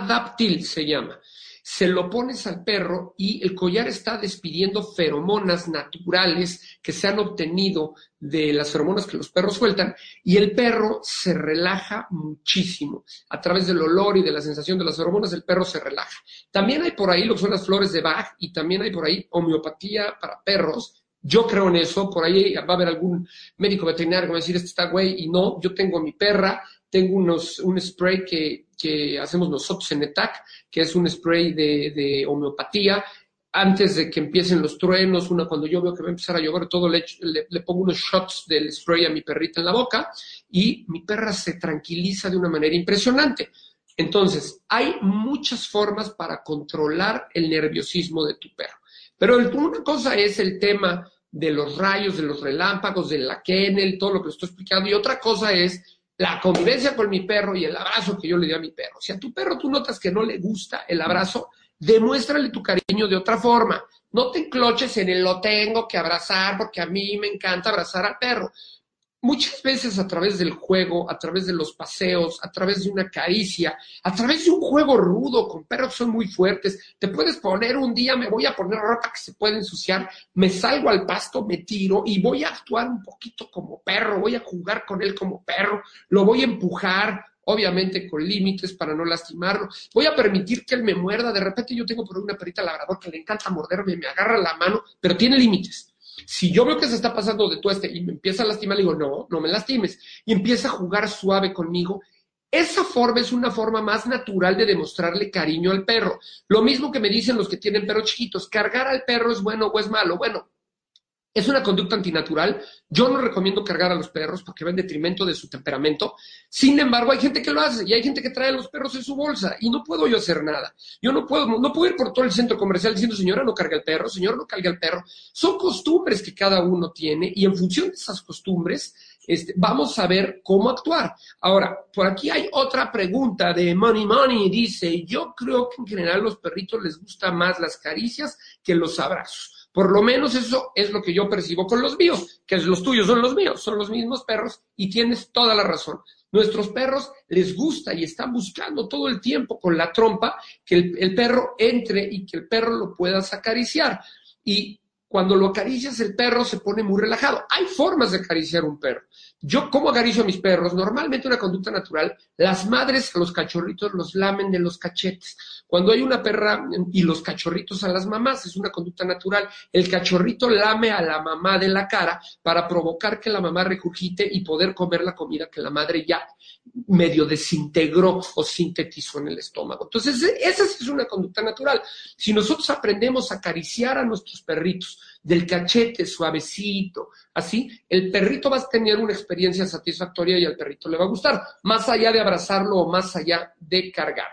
se llama. Se lo pones al perro y el collar está despidiendo feromonas naturales que se han obtenido de las feromonas que los perros sueltan y el perro se relaja muchísimo. A través del olor y de la sensación de las feromonas, el perro se relaja. También hay por ahí lo que son las flores de Bach y también hay por ahí homeopatía para perros. Yo creo en eso, por ahí va a haber algún médico veterinario que va a decir, este está güey, y no, yo tengo a mi perra, tengo un spray que hacemos nosotros en ETAC, que es un spray de homeopatía. Antes de que empiecen los truenos, cuando yo veo que va a empezar a llover todo, le pongo unos shots del spray a mi perrita en la boca y mi perra se tranquiliza de una manera impresionante. Entonces, hay muchas formas para controlar el nerviosismo de tu perro. Pero una cosa es el tema de los rayos, de los relámpagos, de la kennel, todo lo que estoy explicando, y otra cosa es la convivencia con mi perro y el abrazo que yo le di a mi perro. Si a tu perro tú notas que no le gusta el abrazo, demuéstrale tu cariño de otra forma. No te encloches en el lo tengo que abrazar porque a mí me encanta abrazar al perro. Muchas veces a través del juego, a través de los paseos, a través de una caricia, a través de un juego rudo con perros que son muy fuertes, te puedes poner un día, me voy a poner ropa que se puede ensuciar, me salgo al pasto, me tiro y voy a actuar un poquito como perro, voy a jugar con él como perro, lo voy a empujar, obviamente con límites para no lastimarlo, voy a permitir que él me muerda, de repente yo tengo por ahí una perrita labrador que le encanta morderme, me agarra la mano, pero tiene límites. Si yo veo que se está pasando de tueste y me empieza a lastimar, le digo, no me lastimes. Y empieza a jugar suave conmigo. Esa forma es una forma más natural de demostrarle cariño al perro. Lo mismo que me dicen los que tienen perros chiquitos. ¿Cargar al perro es bueno o es malo? Bueno, es una conducta antinatural. Yo no recomiendo cargar a los perros porque va en detrimento de su temperamento. Sin embargo, hay gente que lo hace y hay gente que trae a los perros en su bolsa y no puedo yo hacer nada. Yo no puedo ir por todo el centro comercial diciendo, señora, no cargue al perro, señor, no cargue al perro. Son costumbres que cada uno tiene y en función de esas costumbres vamos a ver cómo actuar. Ahora, por aquí hay otra pregunta de Money. Dice, yo creo que en general a los perritos les gustan más las caricias que los abrazos. Por lo menos eso es lo que yo percibo con los míos, que los tuyos son los míos, son los mismos perros y tienes toda la razón. Nuestros perros les gusta y están buscando todo el tiempo con la trompa que el perro entre y que el perro lo puedas acariciar. Y cuando lo acaricias, el perro se pone muy relajado. Hay formas de acariciar un perro. Yo, ¿cómo acaricio a mis perros? Normalmente una conducta natural, las madres a los cachorritos los lamen de los cachetes. Cuando hay una perra y los cachorritos a las mamás, es una conducta natural. El cachorrito lame a la mamá de la cara para provocar que la mamá regurgite y poder comer la comida que la madre ya medio desintegró o sintetizó en el estómago. Entonces, esa sí es una conducta natural. Si nosotros aprendemos a acariciar a nuestros perritos del cachete suavecito, así, el perrito va a tener una experiencia satisfactoria y al perrito le va a gustar, más allá de abrazarlo o más allá de cargarlo.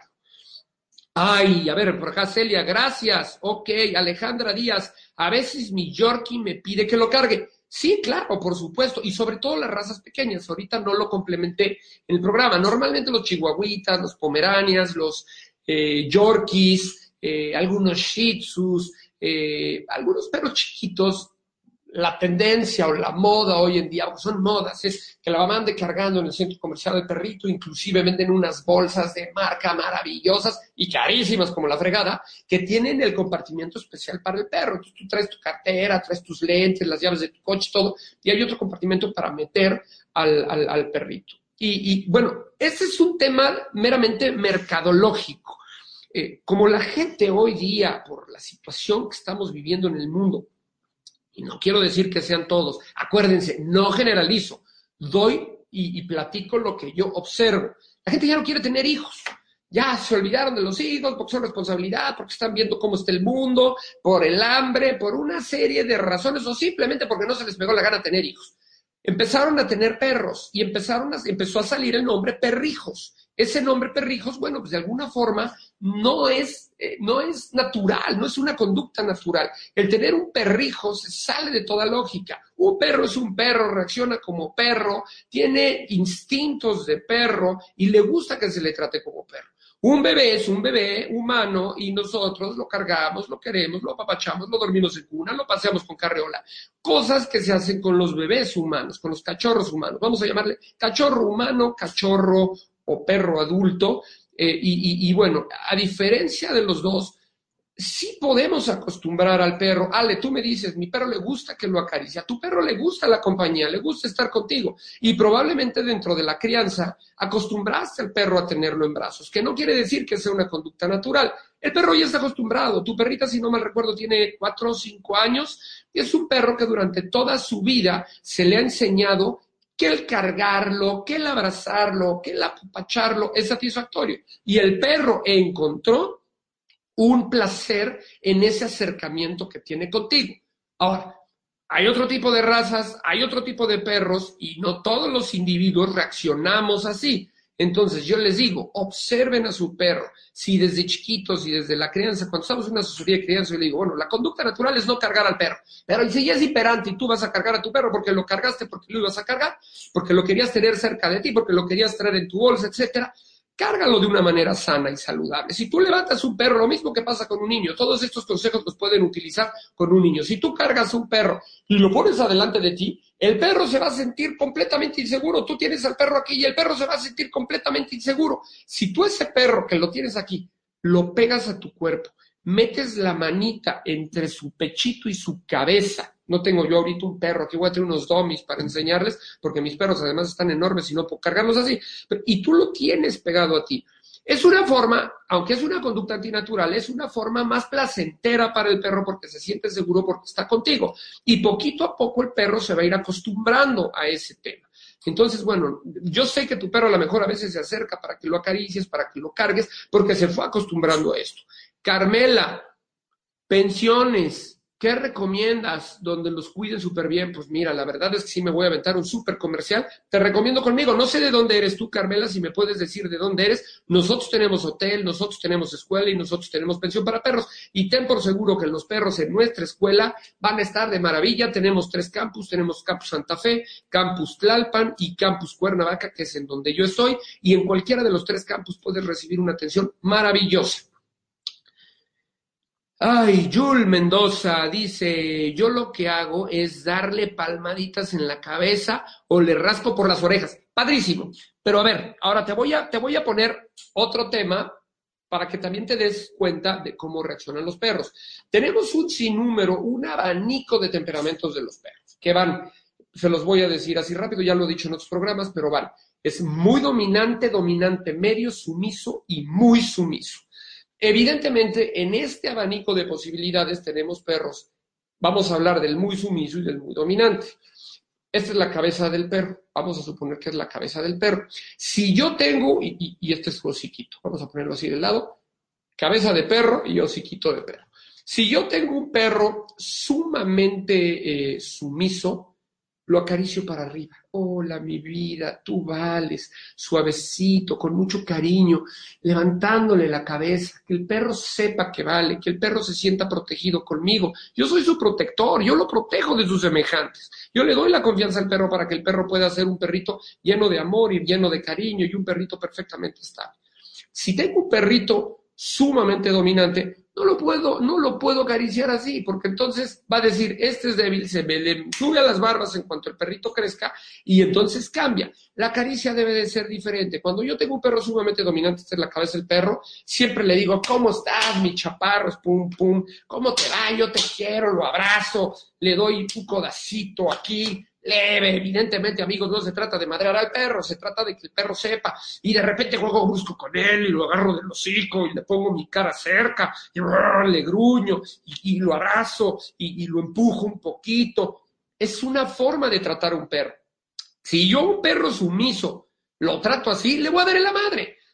Ay, a ver, por acá Celia, gracias. Ok, Alejandra Díaz, a veces mi Yorkie me pide que lo cargue. Sí, claro, por supuesto, y sobre todo las razas pequeñas. Ahorita no lo complementé en el programa. Normalmente los chihuahuitas, los pomeranias, los Yorkies, algunos Shih Tzus, algunos perros chiquitos, la tendencia o la moda hoy en día, son modas, es que la mamá ande cargando en el centro comercial del perrito, inclusive venden unas bolsas de marca maravillosas y carísimas como la fregada, que tienen el compartimiento especial para el perro. Entonces tú traes tu cartera, traes tus lentes, las llaves de tu coche, todo, y hay otro compartimento para meter al perrito. Y bueno, ese es un tema meramente mercadológico. Como la gente hoy día, por la situación que estamos viviendo en el mundo, y no quiero decir que sean todos, acuérdense, no generalizo, doy y platico lo que yo observo. La gente ya no quiere tener hijos. Ya se olvidaron de los hijos porque son responsabilidad, porque están viendo cómo está el mundo, por el hambre, por una serie de razones o simplemente porque no se les pegó la gana tener hijos. Empezaron a tener perros y empezó a salir el nombre perrijos. Ese nombre perrijos, bueno, pues de alguna forma no es natural, no es una conducta natural. El tener un perrijo se sale de toda lógica. Un perro es un perro, reacciona como perro, tiene instintos de perro y le gusta que se le trate como perro. Un bebé es un bebé humano y nosotros lo cargamos, lo queremos, lo apapachamos, lo dormimos en cuna, lo paseamos con carreola. Cosas que se hacen con los bebés humanos, con los cachorros humanos. Vamos a llamarle cachorro humano, cachorro o perro adulto. Y bueno, a diferencia de los dos, sí podemos acostumbrar al perro. Ale, tú me dices, mi perro le gusta que lo acaricie, a tu perro le gusta la compañía, le gusta estar contigo. Y probablemente dentro de la crianza acostumbraste al perro a tenerlo en brazos, que no quiere decir que sea una conducta natural. El perro ya está acostumbrado. Tu perrita, si no mal recuerdo, tiene 4 o 5 años y es un perro que durante toda su vida se le ha enseñado que el cargarlo, que el abrazarlo, que el apapacharlo es satisfactorio. Y el perro encontró un placer en ese acercamiento que tiene contigo. Ahora, hay otro tipo de razas, hay otro tipo de perros y no todos los individuos reaccionamos así. Entonces yo les digo, observen a su perro. Si desde chiquitos y desde la crianza, cuando estamos en una asesoría de crianza, yo le digo, bueno, la conducta natural es no cargar al perro. Pero si ya es hiperante y tú vas a cargar a tu perro porque lo cargaste, porque lo ibas a cargar, porque lo querías tener cerca de ti, porque lo querías traer en tu bolsa, etcétera, cárgalo de una manera sana y saludable. Si tú levantas un perro, lo mismo que pasa con un niño, todos estos consejos los pueden utilizar con un niño. Si tú cargas un perro y lo pones adelante de ti, el perro se va a sentir completamente inseguro. Tú tienes al perro aquí y el perro se va a sentir completamente inseguro. Si tú ese perro que lo tienes aquí, lo pegas a tu cuerpo, metes la manita entre su pechito y su cabeza. No tengo yo ahorita un perro, aquí voy a tener unos dummies para enseñarles, porque mis perros además están enormes y no puedo cargarlos así. Y tú lo tienes pegado a ti. Es una forma, aunque es una conducta antinatural, es una forma más placentera para el perro porque se siente seguro porque está contigo. Y poquito a poco el perro se va a ir acostumbrando a ese tema. Entonces, bueno, yo sé que tu perro a lo mejor a veces se acerca para que lo acaricies, para que lo cargues, porque se fue acostumbrando a esto. Carmela, pensiones, ¿qué recomiendas donde los cuiden súper bien? Pues mira, la verdad es que sí me voy a aventar un súper comercial. Te recomiendo conmigo. No sé de dónde eres tú, Carmela, si me puedes decir de dónde eres. Nosotros tenemos hotel, nosotros tenemos escuela y nosotros tenemos pensión para perros. Y ten por seguro que los perros en nuestra escuela van a estar de maravilla. Tenemos 3 campus. Tenemos Campus Santa Fe, Campus Tlalpan y Campus Cuernavaca, que es en donde yo estoy. Y en cualquiera de los 3 campus puedes recibir una atención maravillosa. Ay, Yul Mendoza dice, yo lo que hago es darle palmaditas en la cabeza o le rasco por las orejas. Padrísimo. Pero a ver, ahora te voy a poner otro tema para que también te des cuenta de cómo reaccionan los perros. Tenemos un sinnúmero, un abanico de temperamentos de los perros, que van, se los voy a decir así rápido, ya lo he dicho en otros programas, pero van. Es muy dominante, dominante medio, sumiso y muy sumiso. Evidentemente, en este abanico de posibilidades tenemos perros. Vamos a hablar del muy sumiso y del muy dominante. Esta es la cabeza del perro. Vamos a suponer que es la cabeza del perro. Si yo tengo, y este es su hociquito, vamos a ponerlo así de lado, cabeza de perro y hociquito de perro. Si yo tengo un perro sumamente sumiso, lo acaricio para arriba. Hola, mi vida, tú vales. Suavecito, con mucho cariño, levantándole la cabeza, que el perro sepa que vale, que el perro se sienta protegido conmigo. Yo soy su protector, yo lo protejo de sus semejantes. Yo le doy la confianza al perro para que el perro pueda ser un perrito lleno de amor y lleno de cariño y un perrito perfectamente estable. Si tengo un perrito sumamente dominante, no lo puedo acariciar así, porque entonces va a decir, este es débil, se me le sube a las barbas en cuanto el perrito crezca y entonces cambia. La caricia debe de ser diferente. Cuando yo tengo un perro sumamente dominante, esta es la cabeza del perro, siempre le digo, ¿cómo estás, mi chaparro? Pum, pum, ¿cómo te va? Yo te quiero, lo abrazo, le doy un codacito aquí, leve. Evidentemente, amigos, no se trata de madrear al perro, se trata de que el perro sepa, y de repente juego brusco con él, y lo agarro del hocico, y le pongo mi cara cerca, y le gruño, y lo abrazo, y lo empujo un poquito. Es una forma de tratar a un perro. Si yo a un perro sumiso lo trato así, le voy a dar en la madre.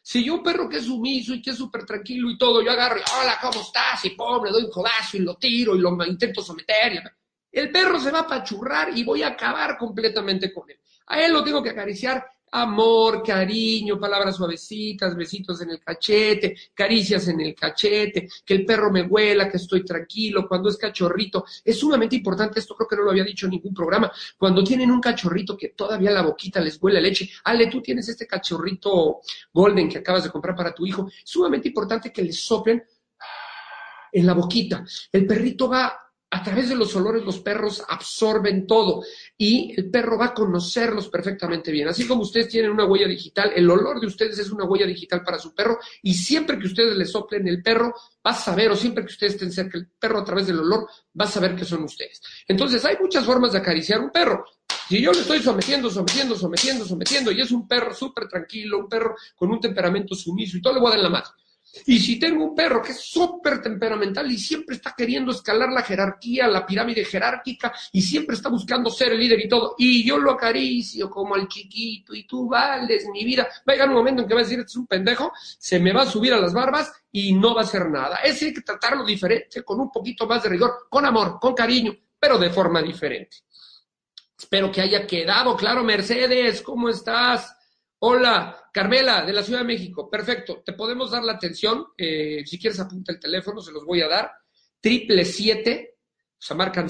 Si yo un perro que es sumiso y que es súper tranquilo y todo, yo agarro y, hola, ¿cómo estás? Y pum, le doy un codazo y lo tiro y lo intento someter. El perro se va a apachurrar y voy a acabar completamente con él. A él lo tengo que acariciar. Amor, cariño, palabras suavecitas, besitos en el cachete, caricias en el cachete, que el perro me huela, que estoy tranquilo, cuando es cachorrito. Es sumamente importante, esto creo que no lo había dicho en ningún programa, cuando tienen un cachorrito que todavía la boquita les huele a leche. Ale, tú tienes este cachorrito golden que acabas de comprar para tu hijo. Es sumamente importante que le soplen en la boquita. El perrito va, a través de los olores, los perros absorben todo y el perro va a conocerlos perfectamente bien. Así como ustedes tienen una huella digital, el olor de ustedes es una huella digital para su perro y siempre que ustedes le soplen el perro va a saber, o siempre que ustedes estén cerca, el perro a través del olor va a saber que son ustedes. Entonces hay muchas formas de acariciar un perro. Si yo le estoy sometiendo y es un perro súper tranquilo, un perro con un temperamento sumiso y todo, le voy a dar en la mano. Y si tengo un perro que es súper temperamental y siempre está queriendo escalar la jerarquía, la pirámide jerárquica, y siempre está buscando ser el líder y todo, y yo lo acaricio como al chiquito, y tú vales mi vida, va a llegar un momento en que va a decir, este es un pendejo, se me va a subir a las barbas y no va a hacer nada. Ese hay que tratarlo diferente, con un poquito más de rigor, con amor, con cariño, pero de forma diferente. Espero que haya quedado claro. Mercedes, ¿cómo estás? Hola, Carmela, de la Ciudad de México. Perfecto, te podemos dar la atención. Si quieres apunta el teléfono, se los voy a dar. 777, o sea, marcan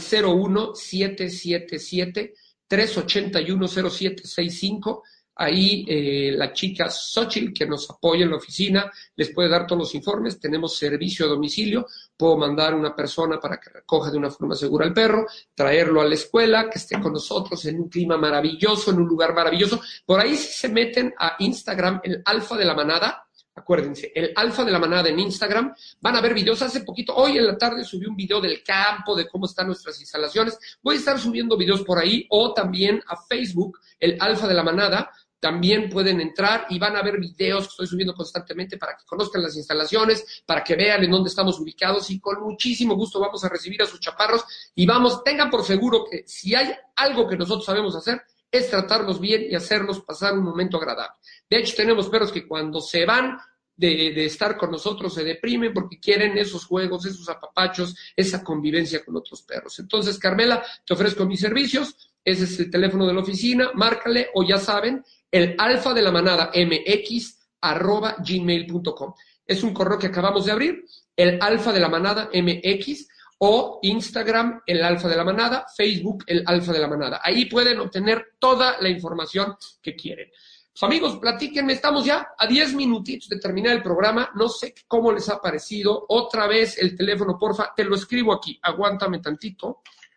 01-777-381-0765. Ahí la chica Xochitl, que nos apoya en la oficina, les puede dar todos los informes. Tenemos servicio a domicilio. Puedo mandar una persona para que recoja de una forma segura al perro, traerlo a la escuela, que esté con nosotros en un clima maravilloso, en un lugar maravilloso. Por ahí si se meten a Instagram, el Alfa de la Manada, acuérdense, el Alfa de la Manada en Instagram, van a ver videos. Hace poquito, hoy en la tarde subí un video del campo, de cómo están nuestras instalaciones. Voy a estar subiendo videos por ahí, o también a Facebook, el Alfa de la Manada. También pueden entrar y van a ver videos que estoy subiendo constantemente para que conozcan las instalaciones, para que vean en dónde estamos ubicados, y con muchísimo gusto vamos a recibir a sus chaparros y tengan por seguro que si hay algo que nosotros sabemos hacer, es tratarlos bien y hacerlos pasar un momento agradable. De hecho, tenemos perros que cuando se van de estar con nosotros se deprimen porque quieren esos juegos, esos apapachos, esa convivencia con otros perros. Entonces, Carmela, te ofrezco mis servicios. Ese es el teléfono de la oficina, márcale, o ya saben, el Alfa de la Manada mx@gmail.com. Es un correo que acabamos de abrir, el Alfa de la Manada mx, o Instagram, el Alfa de la Manada, Facebook, el Alfa de la Manada. Ahí pueden obtener toda la información que quieren. Pues amigos, platíquenme, estamos ya a 10 minutitos de terminar el programa. No sé cómo les ha parecido. Otra vez el teléfono, porfa, te lo escribo aquí, aguántame tantito.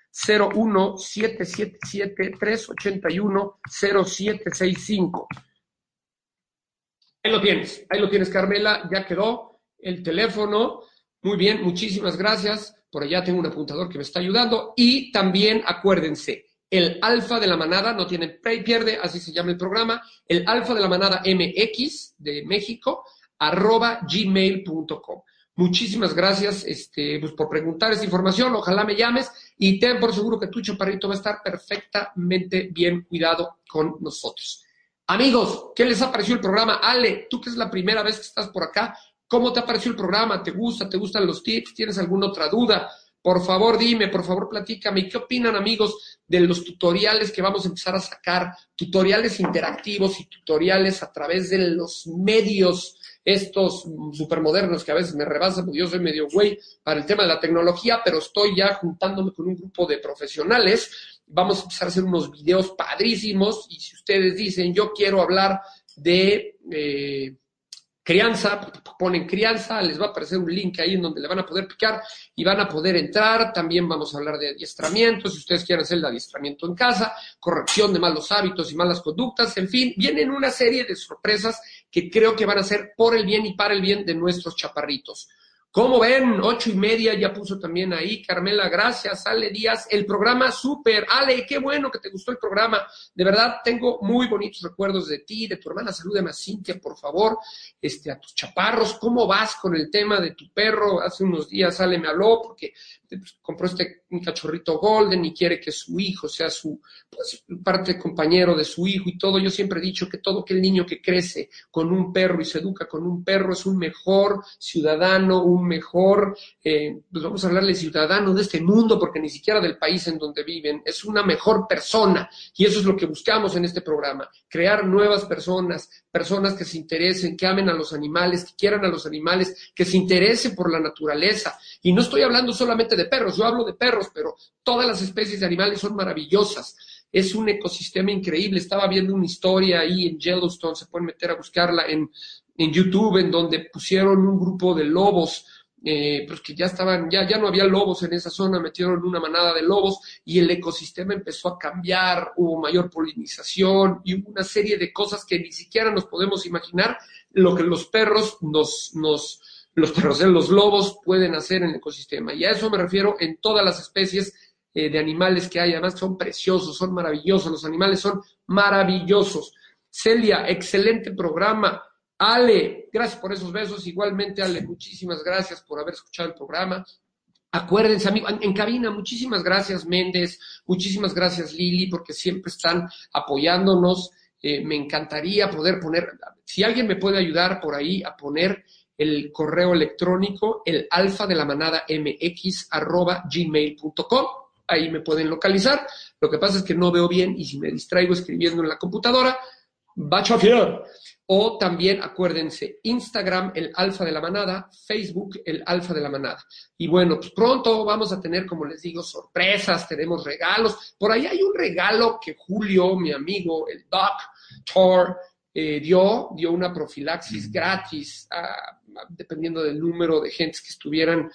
01-777-381-0765. Ahí lo tienes, Carmela, ya quedó el teléfono. Muy bien, muchísimas gracias. Por allá tengo un apuntador que me está ayudando. Y también acuérdense, el Alfa de la Manada, no tiene pre y pierde, así se llama el programa, el Alfa de la Manada MX de México, @gmail.com. Muchísimas gracias pues por preguntar esta información. Ojalá me llames y ten por seguro que tu chaparrito va a estar perfectamente bien cuidado con nosotros. Amigos, ¿qué les ha parecido el programa? Ale, tú que es la primera vez que estás por acá, ¿cómo te ha parecido el programa? ¿Te gusta? ¿Te gustan los tips? ¿Tienes alguna otra duda? Por favor, dime, por favor, platícame. ¿Qué opinan, amigos, de los tutoriales que vamos a empezar a sacar? Tutoriales interactivos y tutoriales a través de los medios estos supermodernos que a veces me rebasan, porque yo soy medio güey para el tema de la tecnología, pero estoy ya juntándome con un grupo de profesionales. Vamos a empezar a hacer unos videos padrísimos, y si ustedes dicen, yo quiero hablar de crianza, ponen crianza, les va a aparecer un link ahí en donde le van a poder picar y van a poder entrar. También vamos a hablar de adiestramiento, si ustedes quieren hacer el adiestramiento en casa, corrección de malos hábitos y malas conductas, en fin, vienen una serie de sorpresas que creo que van a ser por el bien y para el bien de nuestros chaparritos. ¿Cómo ven? 8:30, ya puso también ahí Carmela, gracias. Ale Díaz, el programa súper. Ale, qué bueno que te gustó el programa. De verdad, tengo muy bonitos recuerdos de ti, de tu hermana. Salúdame a Cintia, por favor. A tus chaparros, ¿cómo vas con el tema de tu perro? Hace unos días Ale me habló porque compró un cachorrito golden y quiere que su hijo sea su parte compañero de su hijo y todo. Yo siempre he dicho que todo aquel niño que crece con un perro y se educa con un perro es un mejor ciudadano, un mejor, pues vamos a hablarle ciudadano de este mundo, porque ni siquiera del país en donde viven, es una mejor persona. Y eso es lo que buscamos en este programa, crear nuevas personas que se interesen, que amen a los animales, que quieran a los animales, que se interesen por la naturaleza. Y no estoy hablando solamente de perros, yo hablo de perros, pero todas las especies de animales son maravillosas. Es un ecosistema increíble. Estaba viendo una historia ahí en Yellowstone, se pueden meter a buscarla en YouTube, en donde pusieron un grupo de lobos, pues que ya no había lobos en esa zona, metieron una manada de lobos y el ecosistema empezó a cambiar, hubo mayor polinización y hubo una serie de cosas que ni siquiera nos podemos imaginar lo que los lobos pueden hacer en el ecosistema. Y a eso me refiero en todas las especies de animales que hay. Además son preciosos, son maravillosos, los animales son maravillosos. Celia, excelente programa. Ale, gracias por esos besos. Igualmente, Ale, muchísimas gracias por haber escuchado el programa. Acuérdense, amigos, en cabina, muchísimas gracias, Méndez, muchísimas gracias, Lili, porque siempre están apoyándonos. Me encantaría poder poner, si alguien me puede ayudar por ahí a poner el correo electrónico, el alfadelamanada.mx@gmail.com. Ahí me pueden localizar. Lo que pasa es que no veo bien y si me distraigo escribiendo en la computadora, va a chafiar. O también, acuérdense, Instagram, el Alfa de la Manada, Facebook, el Alfa de la Manada. Y bueno, pues pronto vamos a tener, como les digo, sorpresas, tenemos regalos. Por ahí hay un regalo que Julio, mi amigo, el doctor, dio una profilaxis gratis, dependiendo del número de gentes que estuvieran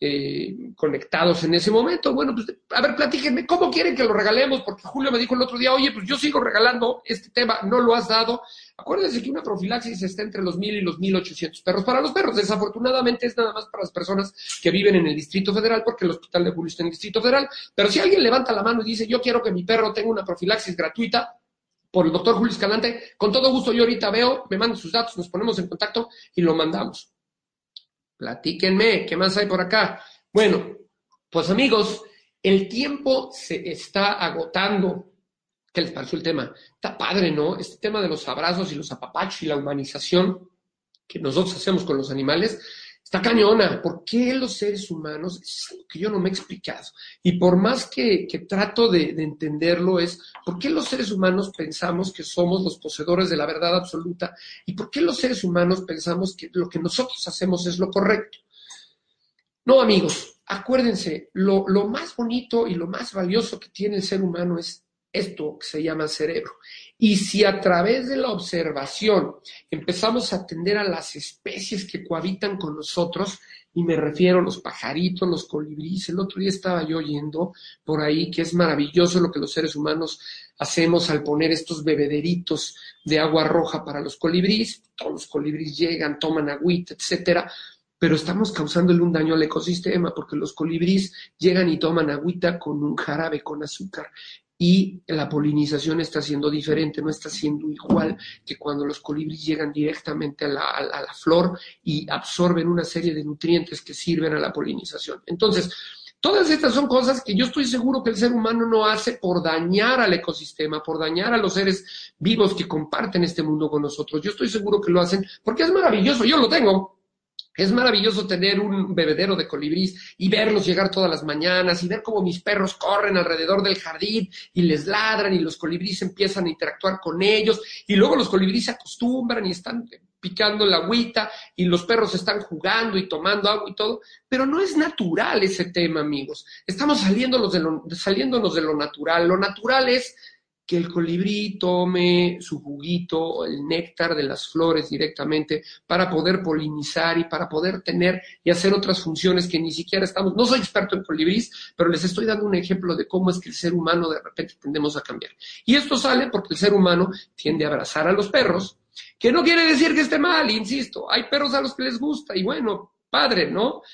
conectados en ese momento. Bueno, pues a ver, platíquenme, ¿cómo quieren que lo regalemos? Porque Julio me dijo el otro día, oye, pues yo sigo regalando este tema, no lo has dado. Acuérdense que una profilaxis está entre los 1,000 y los 1,800 perros. Para los perros, desafortunadamente, es nada más para las personas que viven en el Distrito Federal, porque el Hospital de Julio está en el Distrito Federal. Pero si alguien levanta la mano y dice, yo quiero que mi perro tenga una profilaxis gratuita por el doctor Julio Escalante, con todo gusto yo ahorita veo, me mandan sus datos, nos ponemos en contacto y lo mandamos. Platíquenme, ¿qué más hay por acá? Bueno, pues amigos, el tiempo se está agotando. ¿Qué les pareció el tema? Está padre, ¿no? Este tema de los abrazos y los apapachos y la humanización que nosotros hacemos con los animales está cañona. ¿Por qué los seres humanos? Es algo que yo no me he explicado. Y por más que trato de entenderlo es, ¿por qué los seres humanos pensamos que somos los poseedores de la verdad absoluta? ¿Y por qué los seres humanos pensamos que lo que nosotros hacemos es lo correcto? No, amigos, acuérdense, lo más bonito y lo más valioso que tiene el ser humano es esto que se llama cerebro. Y si a través de la observación empezamos a atender a las especies que cohabitan con nosotros, y me refiero a los pajaritos, los colibríes, el otro día estaba yo oyendo por ahí que es maravilloso lo que los seres humanos hacemos al poner estos bebederitos de agua roja para los colibríes. Todos los colibríes llegan, toman agüita, etcétera, pero estamos causándole un daño al ecosistema porque los colibríes llegan y toman agüita con un jarabe con azúcar. Y la polinización está siendo diferente, no está siendo igual que cuando los colibríes llegan directamente a la flor y absorben una serie de nutrientes que sirven a la polinización. Entonces, todas estas son cosas que yo estoy seguro que el ser humano no hace por dañar al ecosistema, por dañar a los seres vivos que comparten este mundo con nosotros. Yo estoy seguro que lo hacen porque es maravilloso, yo lo tengo. Es maravilloso tener un bebedero de colibríes y verlos llegar todas las mañanas y ver cómo mis perros corren alrededor del jardín y les ladran y los colibríes empiezan a interactuar con ellos y luego los colibríes se acostumbran y están picando la agüita y los perros están jugando y tomando agua y todo, pero no es natural ese tema, amigos. Estamos saliéndonos de lo natural. Lo natural es que el colibrí tome su juguito o el néctar de las flores directamente para poder polinizar y para poder tener y hacer otras funciones que ni siquiera estamos. No soy experto en colibríes, pero les estoy dando un ejemplo de cómo es que el ser humano de repente tendemos a cambiar. Y esto sale porque el ser humano tiende a abrazar a los perros, que no quiere decir que esté mal, insisto. Hay perros a los que les gusta y bueno, padre, ¿no?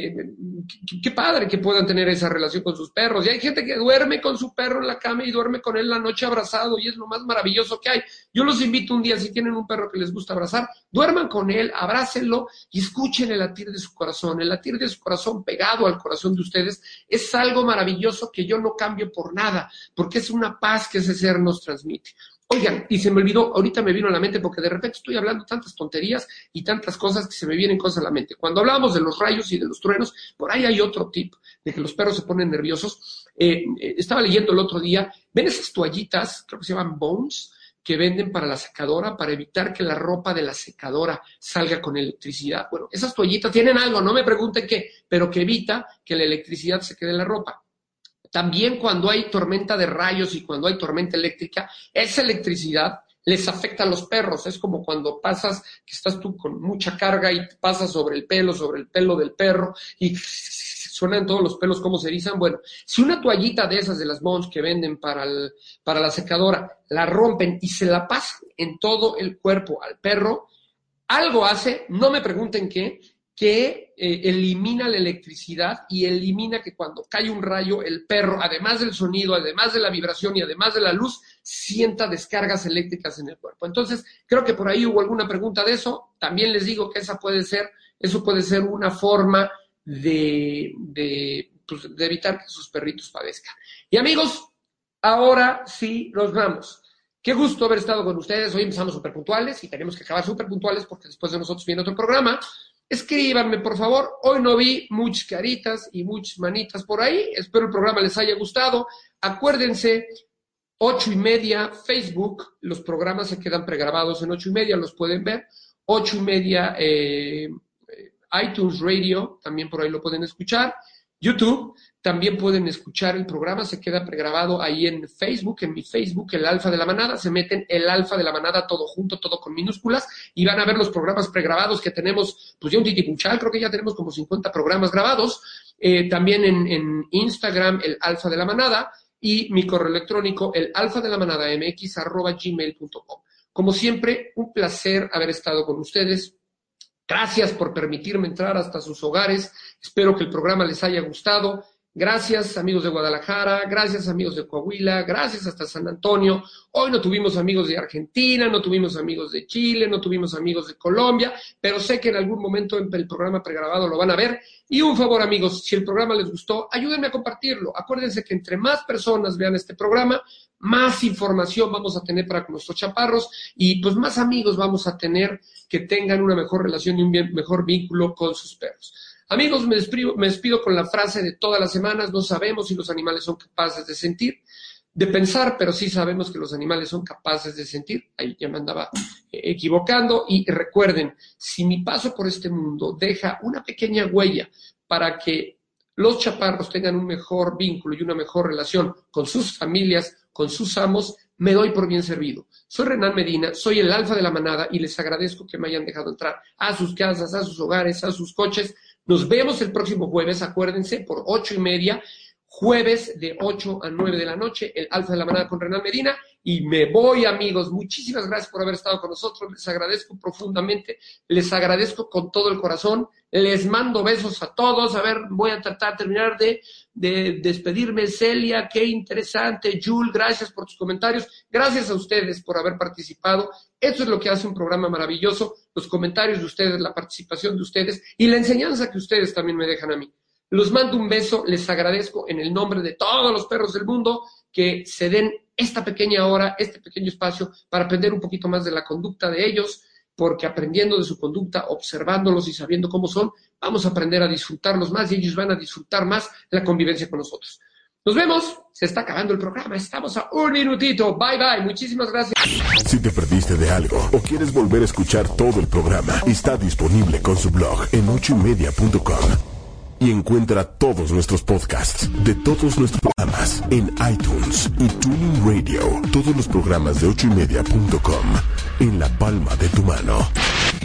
Qué padre que puedan tener esa relación con sus perros. Y hay gente que duerme con su perro en la cama y duerme con él la noche abrazado y es lo más maravilloso que hay. Yo los invito un día, si tienen un perro que les gusta abrazar, duerman con él, abrácenlo y escuchen el latir de su corazón. El latir de su corazón pegado al corazón de ustedes es algo maravilloso que yo no cambio por nada, porque es una paz que ese ser nos transmite. Oigan, y se me olvidó, ahorita me vino a la mente porque de repente estoy hablando tantas tonterías y tantas cosas que se me vienen cosas a la mente. Cuando hablábamos de los rayos y de los truenos, por ahí hay otro tip de que los perros se ponen nerviosos. Estaba leyendo el otro día, ¿ven esas toallitas, creo que se llaman Bones, que venden para la secadora, para evitar que la ropa de la secadora salga con electricidad? Bueno, esas toallitas tienen algo, no me pregunten qué, pero que evita que la electricidad se quede en la ropa. También cuando hay tormenta de rayos y cuando hay tormenta eléctrica, esa electricidad les afecta a los perros. Es como cuando pasas, que estás tú con mucha carga y pasas sobre el pelo del perro y suenan todos los pelos como se erizan. Bueno, si una toallita de esas de las Bones que venden para la secadora la rompen y se la pasan en todo el cuerpo al perro, algo hace, no me pregunten qué, que elimina la electricidad y elimina que cuando cae un rayo, el perro, además del sonido, además de la vibración y además de la luz, sienta descargas eléctricas en el cuerpo. Entonces, creo que por ahí hubo alguna pregunta de eso. También les digo que eso puede ser una forma de evitar que sus perritos padezcan. Y amigos, ahora sí nos vamos. Qué gusto haber estado con ustedes. Hoy empezamos súper puntuales y tenemos que acabar súper puntuales porque después de nosotros viene otro programa. Escríbanme, por favor. Hoy no vi muchas caritas y muchas manitas por ahí. Espero el programa les haya gustado. Acuérdense, 8:30, Facebook. Los programas se quedan pregrabados en 8:30, los pueden ver. 8:30, iTunes Radio, también por ahí lo pueden escuchar. YouTube, también pueden escuchar el programa, se queda pregrabado ahí en Facebook, en mi Facebook, el Alfa de la Manada, se meten el Alfa de la Manada todo junto, todo con minúsculas, y van a ver los programas pregrabados que tenemos, pues ya un titipuchal, creo que ya tenemos como 50 programas grabados, también en Instagram, el Alfa de la Manada, y mi correo electrónico, el alfadelamanaDamx@gmail.com. Como siempre, un placer haber estado con ustedes. Gracias por permitirme entrar hasta sus hogares. Espero que el programa les haya gustado. Gracias, amigos de Guadalajara. Gracias, amigos de Coahuila. Gracias hasta San Antonio. Hoy no tuvimos amigos de Argentina, no tuvimos amigos de Chile, no tuvimos amigos de Colombia, pero sé que en algún momento en el programa pregrabado lo van a ver. Y un favor, amigos, si el programa les gustó, ayúdenme a compartirlo. Acuérdense que entre más personas vean este programa, más información vamos a tener para nuestros chaparros y pues más amigos vamos a tener que tengan una mejor relación y un mejor vínculo con sus perros. Amigos, me despido con la frase de todas las semanas: no sabemos si los animales son capaces de sentir, de pensar, pero sí sabemos que los animales son capaces de sentir. Ahí ya me andaba equivocando. Y recuerden, si mi paso por este mundo deja una pequeña huella para que los chaparros tengan un mejor vínculo y una mejor relación con sus familias, con sus amos, me doy por bien servido. Soy Renan Medina, soy el Alfa de la Manada y les agradezco que me hayan dejado entrar a sus casas, a sus hogares, a sus coches. Nos vemos el próximo jueves, acuérdense, por 8:30, jueves de 8 a 9 de la noche, el Alfa de la Manada con Renan Medina. Y me voy, amigos. Muchísimas gracias por haber estado con nosotros. Les agradezco profundamente, les agradezco con todo el corazón. Les mando besos a todos. A ver, voy a tratar de terminar de despedirme. Celia, qué interesante. Jul, gracias por tus comentarios. Gracias a ustedes por haber participado. Eso es lo que hace un programa maravilloso. Los comentarios de ustedes, la participación de ustedes y la enseñanza que ustedes también me dejan a mí. Los mando un beso. Les agradezco en el nombre de todos los perros del mundo que se den esta pequeña hora, este pequeño espacio para aprender un poquito más de la conducta de ellos, porque aprendiendo de su conducta, observándolos y sabiendo cómo son, vamos a aprender a disfrutarlos más y ellos van a disfrutar más la convivencia con nosotros. Nos vemos, se está acabando el programa, estamos a un minutito, bye bye, muchísimas gracias. Si te perdiste de algo o quieres volver a escuchar todo el programa, está disponible con su blog en 8ymedia.com. Y encuentra todos nuestros podcasts de todos nuestros programas en iTunes y TuneIn Radio. Todos los programas de 8ymedia.com en la palma de tu mano.